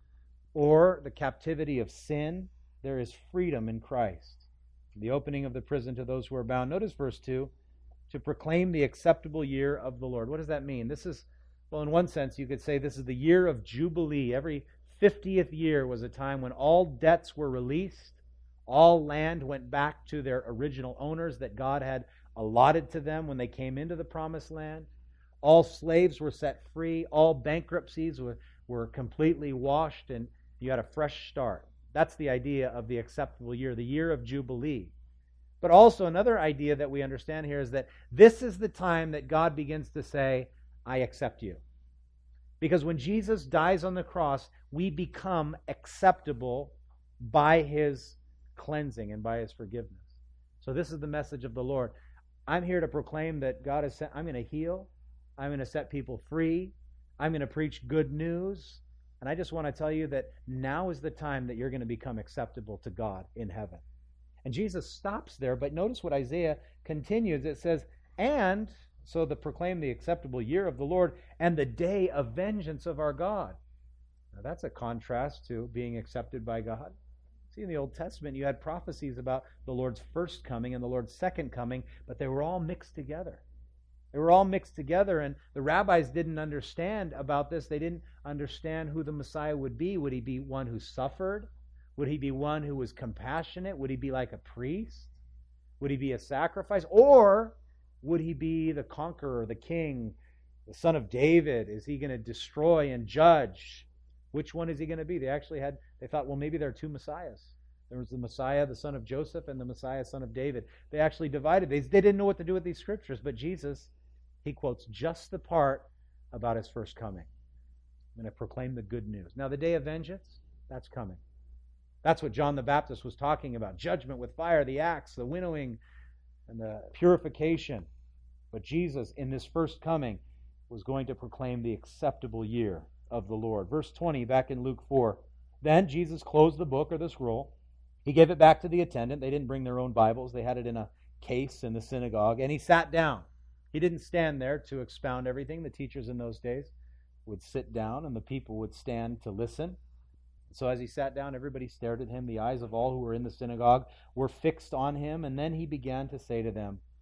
or the captivity of sin. There is freedom in Christ. The opening of the prison to those who are bound. Notice verse two, to proclaim the acceptable year of the Lord. What does that mean? This is, well, in one sense, you could say this is the year of Jubilee. Every fiftieth year was a time when all debts were released, all land went back to their original owners that God had allotted to them when they came into the promised land. All slaves were set free, all bankruptcies were, were completely washed, and you had a fresh start. That's the idea of the acceptable year, the year of Jubilee. But also another idea that we understand here is that this is the time that God begins to say, "I accept you." Because when Jesus dies on the cross, we become acceptable by his cleansing and by his forgiveness. So this is the message of the Lord. I'm here to proclaim that God has sent, I'm going to heal, I'm going to set people free, I'm going to preach good news, and I just want to tell you that now is the time that you're going to become acceptable to God in heaven. And Jesus stops there, but notice what Isaiah continues. It says, "and," so the proclaim the acceptable year of the Lord, "and the day of vengeance of our God." Now that's a contrast to being accepted by God. See, in the Old Testament, you had prophecies about the Lord's first coming and the Lord's second coming, but they were all mixed together. They were all mixed together, and the rabbis didn't understand about this. They didn't understand who the Messiah would be. Would he be one who suffered? Would he be one who was compassionate? Would he be like a priest? Would he be a sacrifice? Or would he be the conqueror, the king, the son of David? Is he going to destroy and judge? Which one is he going to be? They actually had, they thought, well, maybe there are two Messiahs. There was the Messiah, the son of Joseph, and the Messiah, son of David. They actually divided these. They didn't know what to do with these scriptures, but Jesus, he quotes just the part about his first coming. I'm going to proclaim the good news. Now, the day of vengeance, that's coming. That's what John the Baptist was talking about. Judgment with fire, the axe, the winnowing, and the purification. But Jesus, in this first coming, was going to proclaim the acceptable year of the Lord. Verse twenty, back in Luke four. "Then Jesus closed the book or the scroll. He gave it back to the attendant." They didn't bring their own Bibles. They had it in a case in the synagogue. "And he sat down." He didn't stand there to expound everything. The teachers in those days would sit down and the people would stand to listen. So as he sat down, everybody stared at him. The eyes of all who were in the synagogue were fixed on him. And then he began to say to them,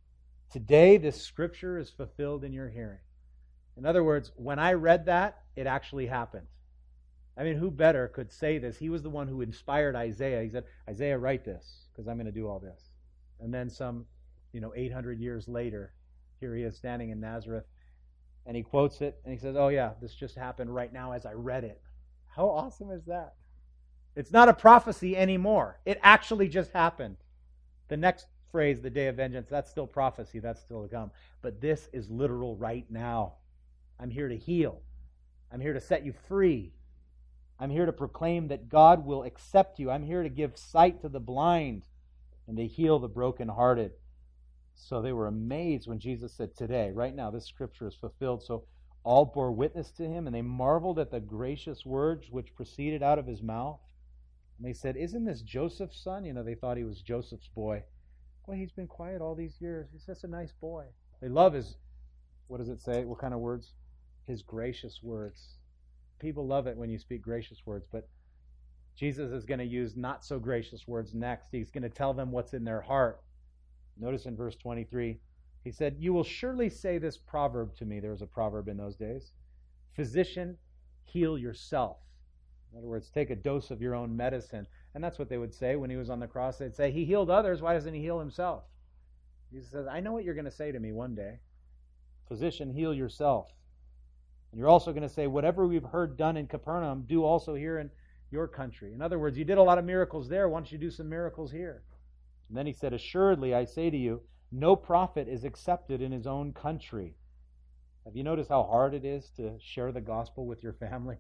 Today, this scripture is fulfilled in your hearing. In other words, when I read that, it actually happened. I mean, who better could say this? He was the one who inspired Isaiah. He said, Isaiah, write this, because I'm going to do all this. And then some, you know, eight hundred years later, here he is standing in Nazareth, and he quotes it, and he says, oh yeah, this just happened right now as I read it. How awesome is that? It's not a prophecy anymore. It actually just happened. The next phrase, the day of vengeance, that's still prophecy. That's still to come. But this is literal right now. I'm here to heal. I'm here to set you free. I'm here to proclaim that God will accept you. I'm here to give sight to the blind and to heal the brokenhearted. So they were amazed when Jesus said, today, right now, this scripture is fulfilled. So all bore witness to him, and they marveled at the gracious words which proceeded out of his mouth. And they said, isn't this Joseph's son? You know, they thought he was Joseph's boy. Boy, he's been quiet all these years. He's such a nice boy. They love his, what does it say? What kind of words? His gracious words. People love it when you speak gracious words, but Jesus is going to use not so gracious words next. He's going to tell them what's in their heart. Notice in verse twenty-three, he said, you will surely say this proverb to me. There was a proverb in those days. Physician, heal yourself. In other words, take a dose of your own medicine. And that's what they would say when he was on the cross. They'd say, he healed others. Why doesn't he heal himself? Jesus says, I know what you're going to say to me one day. Physician, heal yourself. And you're also going to say, whatever we've heard done in Capernaum, do also here in your country. In other words, you did a lot of miracles there. Why don't you do some miracles here? And then he said, assuredly, I say to you, no prophet is accepted in his own country. Have you noticed how hard it is to share the gospel with your family?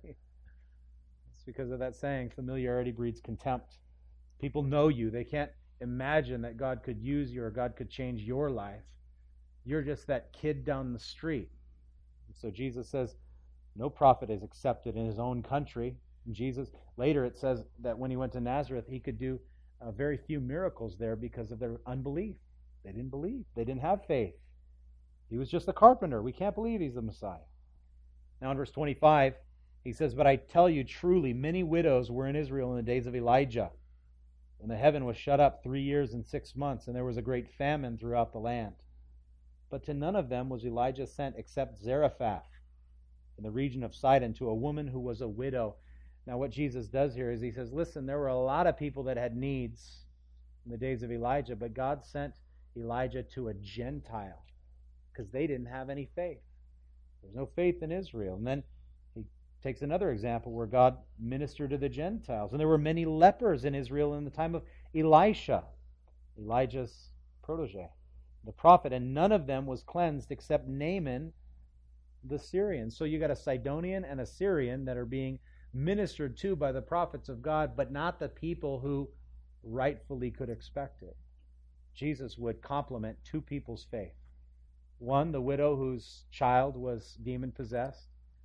It's because of that saying, familiarity breeds contempt. People know you. They can't imagine that God could use you or God could change your life. You're just that kid down the street. So Jesus says, no prophet is accepted in his own country. And Jesus, later it says that when he went to Nazareth, he could do uh, very few miracles there because of their unbelief. They didn't believe. They didn't have faith. He was just a carpenter. We can't believe he's the Messiah. Now in verse twenty-five, he says, but I tell you truly, many widows were in Israel in the days of Elijah, when the heaven was shut up three years and six months, and there was a great famine throughout the land. But to none of them was Elijah sent except Zarephath in the region of Sidon, to a woman who was a widow. Now what Jesus does here is he says, listen, there were a lot of people that had needs in the days of Elijah, but God sent Elijah to a Gentile because they didn't have any faith. There's no faith in Israel. And then he takes another example where God ministered to the Gentiles. And there were many lepers in Israel in the time of Elisha, Elijah's protege, the prophet, and none of them was cleansed except Naaman the Syrian. So you got a Sidonian and a Syrian that are being ministered to by the prophets of God, but not the people who rightfully could expect it. Jesus would compliment two people's faith. One, the widow whose child was demon-possessed.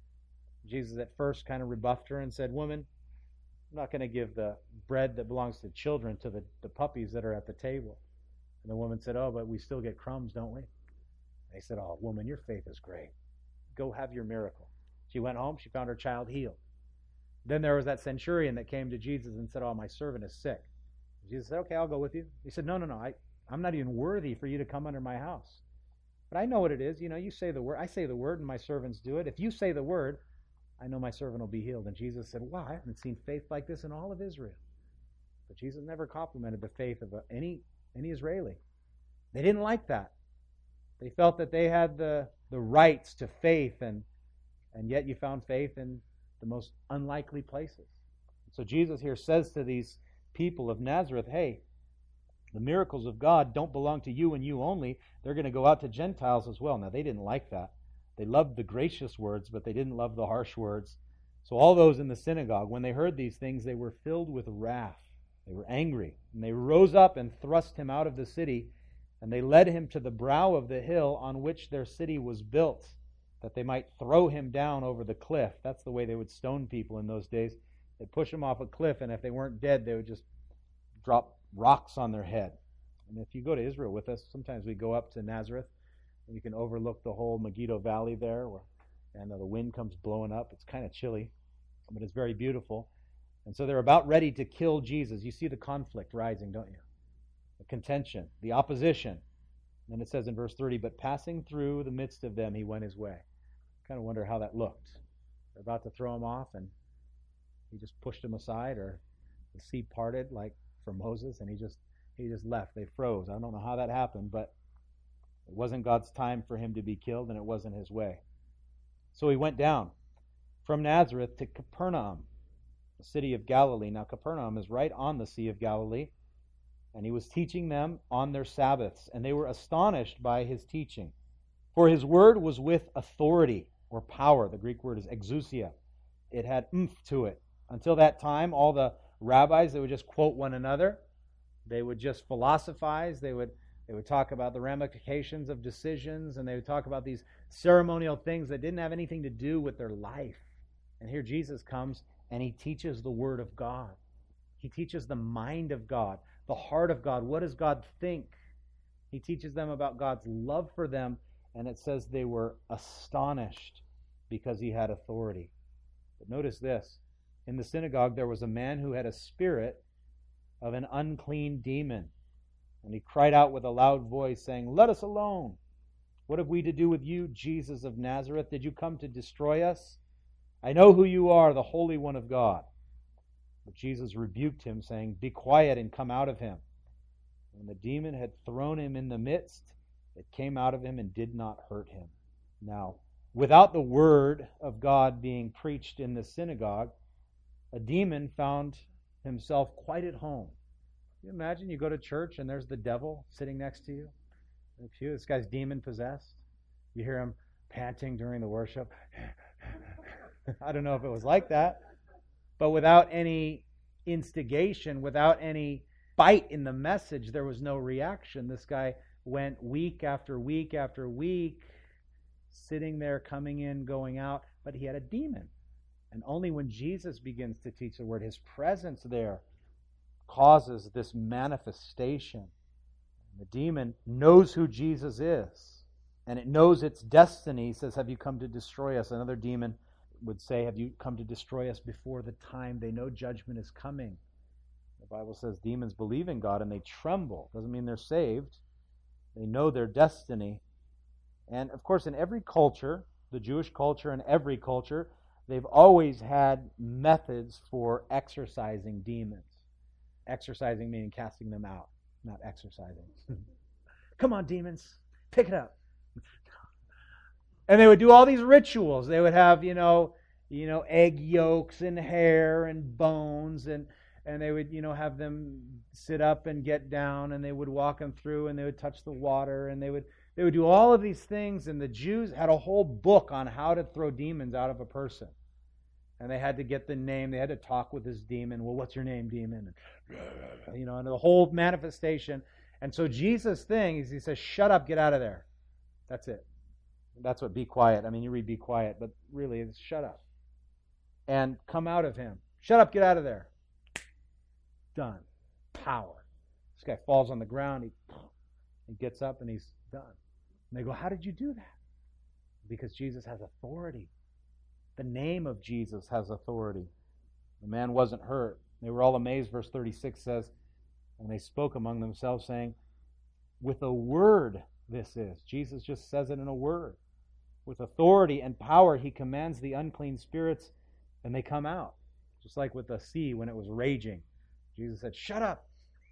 Jesus at first kind of rebuffed her and said, woman, I'm not going to give the bread that belongs to children to the, the puppies that are at the table. And the woman said, oh, but we still get crumbs, don't we? They said, oh, woman, your faith is great. Go have your miracle. She went home. She found her child healed. Then there was that centurion that came to Jesus and said, oh, my servant is sick. Jesus said, okay, I'll go with you. He said, no, no, no, I, I'm not even worthy for you to come under my house. But I know what it is. You know, you say the word. I say the word and my servants do it. If you say the word, I know my servant will be healed. And Jesus said, wow, I haven't seen faith like this in all of Israel. But Jesus never complimented the faith of any, any Israeli. They didn't like that. They felt that they had the, the rights to faith, and, and yet you found faith in the most unlikely places. So Jesus here says to these people of Nazareth, hey, the miracles of God don't belong to you and you only. They're going to go out to Gentiles as well. Now, they didn't like that. They loved the gracious words, but they didn't love the harsh words. So all those in the synagogue, when they heard these things, they were filled with wrath. They were angry. And they rose up and thrust him out of the city, and they led him to the brow of the hill on which their city was built, that they might throw him down over the cliff. That's the way they would stone people in those days. They'd push them off a cliff, and if they weren't dead, they would just drop rocks on their head. And if you go to Israel with us, sometimes we go up to Nazareth, and you can overlook the whole Megiddo Valley there, where, and the wind comes blowing up. It's kind of chilly, but it's very beautiful. And so they're about ready to kill Jesus. You see the conflict rising, don't you? The contention, the opposition. And it says in verse thirty, but passing through the midst of them, he went his way. Kind of wonder how that looked. They're about to throw him off, and he just pushed him aside, or the sea parted like for Moses, and he just he just left. They froze. I don't know how that happened, but it wasn't God's time for him to be killed, and it wasn't his way. So he went down from Nazareth to Capernaum, the city of Galilee. Now Capernaum is right on the Sea of Galilee, and he was teaching them on their Sabbaths, and they were astonished by his teaching. For his word was with authority or power. The Greek word is exousia. It had oomph to it. Until that time, all the rabbis, they would just quote one another. They would just philosophize. They would they would talk about the ramifications of decisions, and they would talk about these ceremonial things that didn't have anything to do with their life. And here Jesus comes, and he teaches the Word of God. He teaches the mind of God, the heart of God. What does God think? He teaches them about God's love for them, and it says they were astonished because he had authority. But notice this. In the synagogue there was a man who had a spirit of an unclean demon. And he cried out with a loud voice, saying, let us alone. What have we to do with you, Jesus of Nazareth? Did you come to destroy us? I know who you are, the Holy One of God. But Jesus rebuked him, saying, be quiet and come out of him. When the demon had thrown him in the midst, it came out of him and did not hurt him. Now, without the word of God being preached in the synagogue, a demon found himself quite at home. Can you imagine you go to church and there's the devil sitting next to you? If you, this guy's demon possessed. You hear him panting during the worship. I don't know if it was like that. But without any instigation, without any bite in the message, there was no reaction. This guy went week after week after week, sitting there, coming in, going out, but he had a demon. And only when Jesus begins to teach the word, his presence there causes this manifestation. The demon knows who Jesus is, and it knows its destiny. It says, have you come to destroy us? Another demon would say, have you come to destroy us before the time? They know judgment is coming. The Bible says demons believe in God and they tremble. Doesn't mean they're saved. They know their destiny. And of course, in every culture, the Jewish culture and every culture, they've always had methods for exorcising demons. Exorcising meaning casting them out, not exercising. Come on, demons, pick it up. And they would do all these rituals. They would have, you know, you know, egg yolks and hair and bones, and and they would, you know, have them sit up and get down, and they would walk them through, and they would touch the water, and they would they would do all of these things. And the Jews had a whole book on how to throw demons out of a person. And they had to get the name. They had to talk with this demon. Well, what's your name, demon? And, you know, and the whole manifestation. And so Jesus' thing is he says, shut up, get out of there. That's it. That's what be quiet. I mean, you read be quiet, but really it's shut up. And come out of him. Shut up, get out of there. Done. Power. This guy falls on the ground. He, he gets up and he's done. And they go, how did you do that? Because Jesus has authority. The name of Jesus has authority. The man wasn't hurt. They were all amazed. Verse thirty-six says, and they spoke among themselves, saying, with a word this is. Jesus just says it in a word. With authority and power, he commands the unclean spirits, and they come out. Just like with the sea when it was raging. Jesus said, shut up.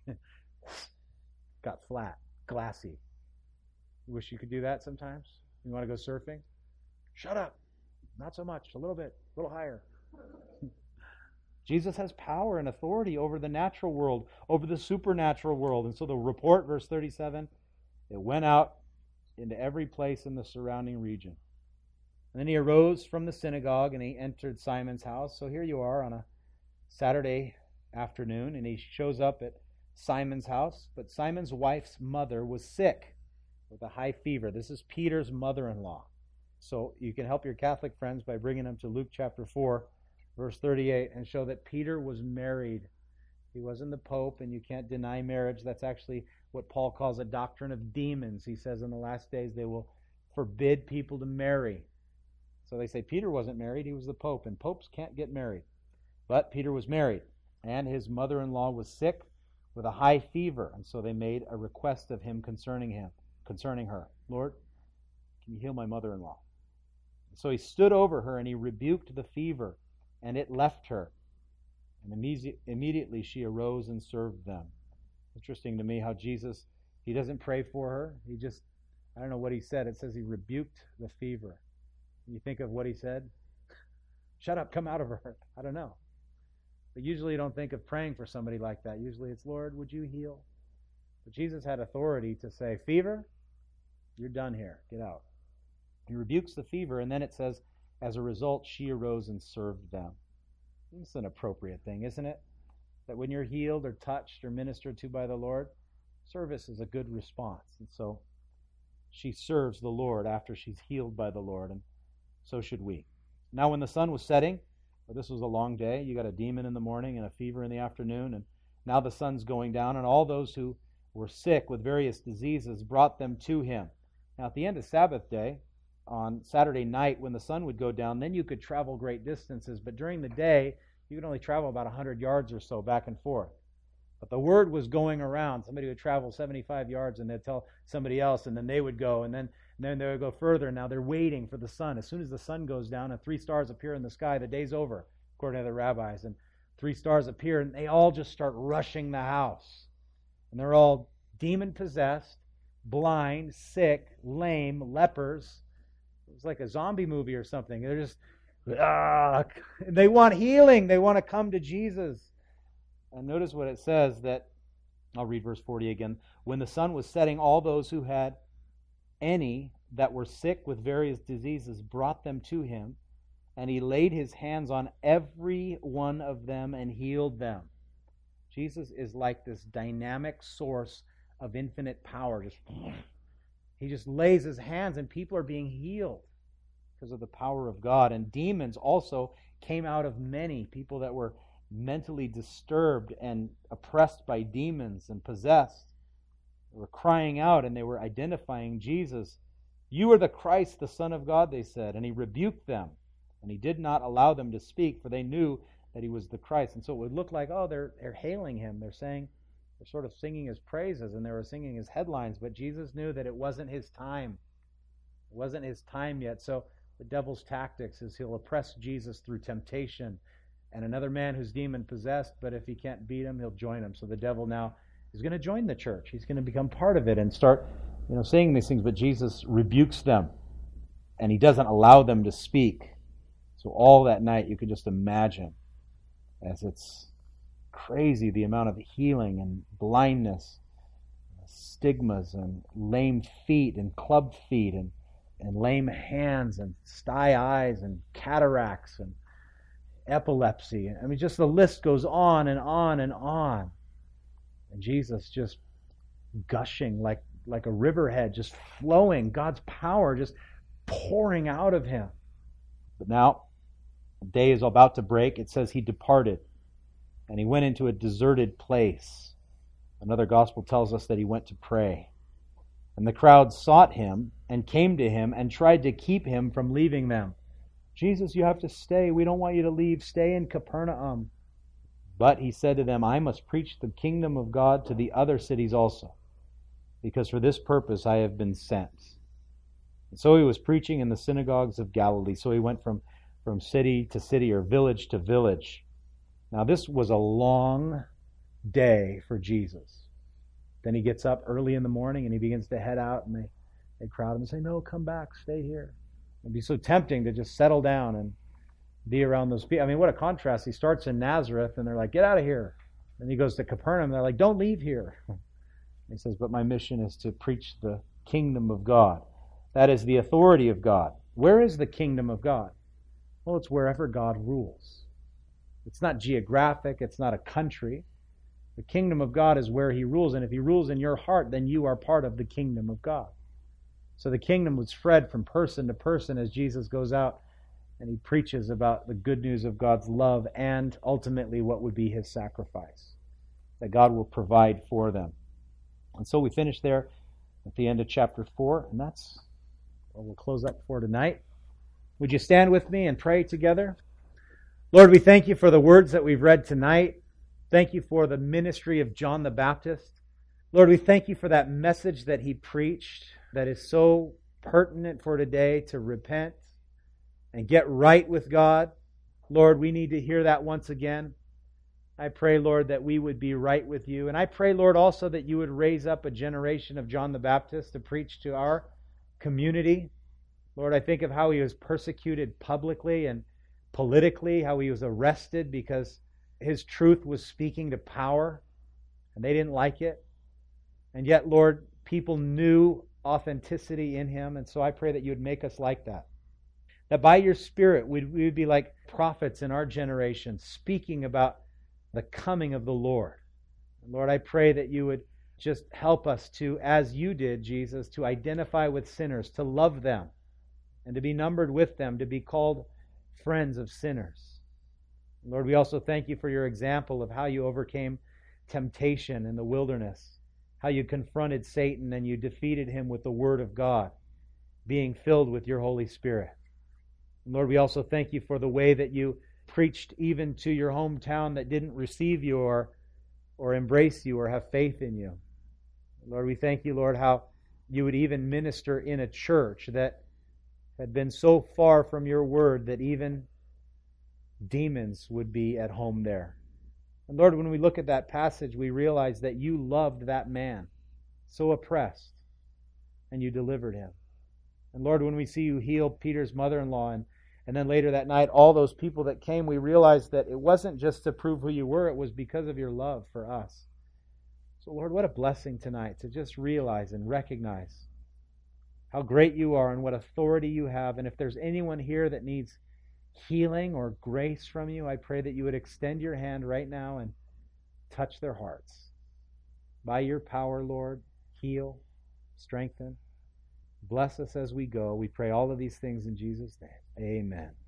Got flat, glassy. You wish you could do that sometimes? You want to go surfing? Shut up. Not so much. A little bit. A little higher. Jesus has power and authority over the natural world, over the supernatural world. And so the report, verse thirty-seven, it went out into every place in the surrounding region. And then he arose from the synagogue and he entered Simon's house. So here you are on a Saturday afternoon, and he shows up at Simon's house. But Simon's wife's mother was sick with a high fever. This is Peter's mother-in-law. So you can help your Catholic friends by bringing them to Luke chapter four, verse thirty-eight, and show that Peter was married. He wasn't the Pope, and you can't deny marriage. That's actually what Paul calls a doctrine of demons. He says in the last days they will forbid people to marry. So they say Peter wasn't married, he was the Pope, and popes can't get married. But Peter was married, and his mother-in-law was sick with a high fever, and so they made a request of him concerning him. concerning her. Lord, can you heal my mother-in-law? So he stood over her and he rebuked the fever, and it left her. And immediate, immediately she arose and served them. Interesting to me how Jesus, he doesn't pray for her. He just, I don't know what he said. It says he rebuked the fever. You think of what he said? Shut up, come out of her. I don't know. But usually you don't think of praying for somebody like that. Usually it's, Lord, would you heal? But Jesus had authority to say, fever, you're done here. Get out. He rebukes the fever, and then it says, as a result, she arose and served them. It's an appropriate thing, isn't it? That when you're healed or touched or ministered to by the Lord, service is a good response. And so she serves the Lord after she's healed by the Lord, and so should we. Now when the sun was setting, well, this was a long day. You got a demon in the morning and a fever in the afternoon, and now the sun's going down, and all those who were sick with various diseases brought them to him. Now at the end of Sabbath day, on Saturday night when the sun would go down, then you could travel great distances. But during the day, you could only travel about one hundred yards or so back and forth. But the word was going around. Somebody would travel seventy-five yards and they'd tell somebody else, and then they would go, and then, and then they would go further. Now they're waiting for the sun. As soon as the sun goes down and three stars appear in the sky, the day's over, according to the rabbis. And three stars appear, and they all just start rushing the house. And they're all demon-possessed, blind, sick, lame, lepers. It was like a zombie movie or something. They're just, ah, they want healing. They want to come to Jesus. And notice what it says that, I'll read verse forty again. When the sun was setting, all those who had any that were sick with various diseases brought them to him, and he laid his hands on every one of them and healed them. Jesus is like this dynamic source of infinite power. Just He just lays his hands and people are being healed because of the power of God. And demons also came out of many people that were mentally disturbed and oppressed by demons and possessed. They were crying out and they were identifying Jesus. You are the Christ, the Son of God, they said. And he rebuked them. And he did not allow them to speak, for they knew that he was the Christ. And so it would look like, oh, they're, they're hailing him. They're saying, they're sort of singing his praises and they were singing his headlines, but Jesus knew that it wasn't his time. It wasn't his time yet. So the devil's tactics is he'll oppress Jesus through temptation and another man who's demon-possessed, but if he can't beat him, he'll join him. So the devil now is going to join the church. He's going to become part of it and start, you know, saying these things, but Jesus rebukes them and he doesn't allow them to speak. So all that night you could just imagine as it's crazy the amount of healing and blindness, stigmas and lame feet and club feet and, and lame hands and sty eyes and cataracts and epilepsy. I mean, just the list goes on and on and on. And Jesus just gushing like, like a riverhead, just flowing, God's power just pouring out of him. But now, the day is about to break. It says he departed. And he went into a deserted place. Another gospel tells us that he went to pray. And the crowd sought him and came to him and tried to keep him from leaving them. Jesus, you have to stay. We don't want you to leave. Stay in Capernaum. But he said to them, I must preach the kingdom of God to the other cities also, because for this purpose I have been sent. And so he was preaching in the synagogues of Galilee. So he went from, from city to city or village to village. Now this was a long day for Jesus. Then he gets up early in the morning and he begins to head out, and they, they crowd him and say, no, come back, stay here. It'd be so tempting to just settle down and be around those people. I mean, what a contrast. He starts in Nazareth and they're like, get out of here. Then he goes to Capernaum and they're like, don't leave here. He says, but my mission is to preach the kingdom of God. That is the authority of God. Where is the kingdom of God? Well, it's wherever God rules. It's not geographic. It's not a country. The kingdom of God is where he rules. And if he rules in your heart, then you are part of the kingdom of God. So the kingdom would spread from person to person as Jesus goes out and he preaches about the good news of God's love and ultimately what would be his sacrifice, that God will provide for them. And so we finish there at the end of chapter four, and that's what we'll close up for tonight. Would you stand with me and pray together? Lord, we thank you for the words that we've read tonight. Thank you for the ministry of John the Baptist. Lord, we thank you for that message that he preached that is so pertinent for today, to repent and get right with God. Lord, we need to hear that once again. I pray, Lord, that we would be right with you. And I pray, Lord, also that you would raise up a generation of John the Baptist to preach to our community. Lord, I think of how he was persecuted publicly and politically, how he was arrested because his truth was speaking to power, and they didn't like it. And yet, Lord, people knew authenticity in him, and so I pray that you would make us like that. That by your Spirit, we'd, we would be like prophets in our generation, speaking about the coming of the Lord. And Lord, I pray that you would just help us to, as you did, Jesus, to identify with sinners, to love them, and to be numbered with them, to be called friends of sinners. Lord, we also thank you for your example of how you overcame temptation in the wilderness, how you confronted Satan and you defeated him with the Word of God, being filled with your Holy Spirit. And Lord, we also thank you for the way that you preached even to your hometown that didn't receive you or, or embrace you or have faith in you. Lord, we thank you, Lord, how you would even minister in a church that had been so far from your word that even demons would be at home there. And Lord, when we look at that passage, we realize that you loved that man, so oppressed, and you delivered him. And Lord, when we see you heal Peter's mother-in-law, and, and then later that night, all those people that came, we realize that it wasn't just to prove who you were, it was because of your love for us. So Lord, what a blessing tonight to just realize and recognize how great you are and what authority you have. And if there's anyone here that needs healing or grace from you, I pray that you would extend your hand right now and touch their hearts. By your power, Lord, heal, strengthen, bless us as we go. We pray all of these things in Jesus' name. Amen.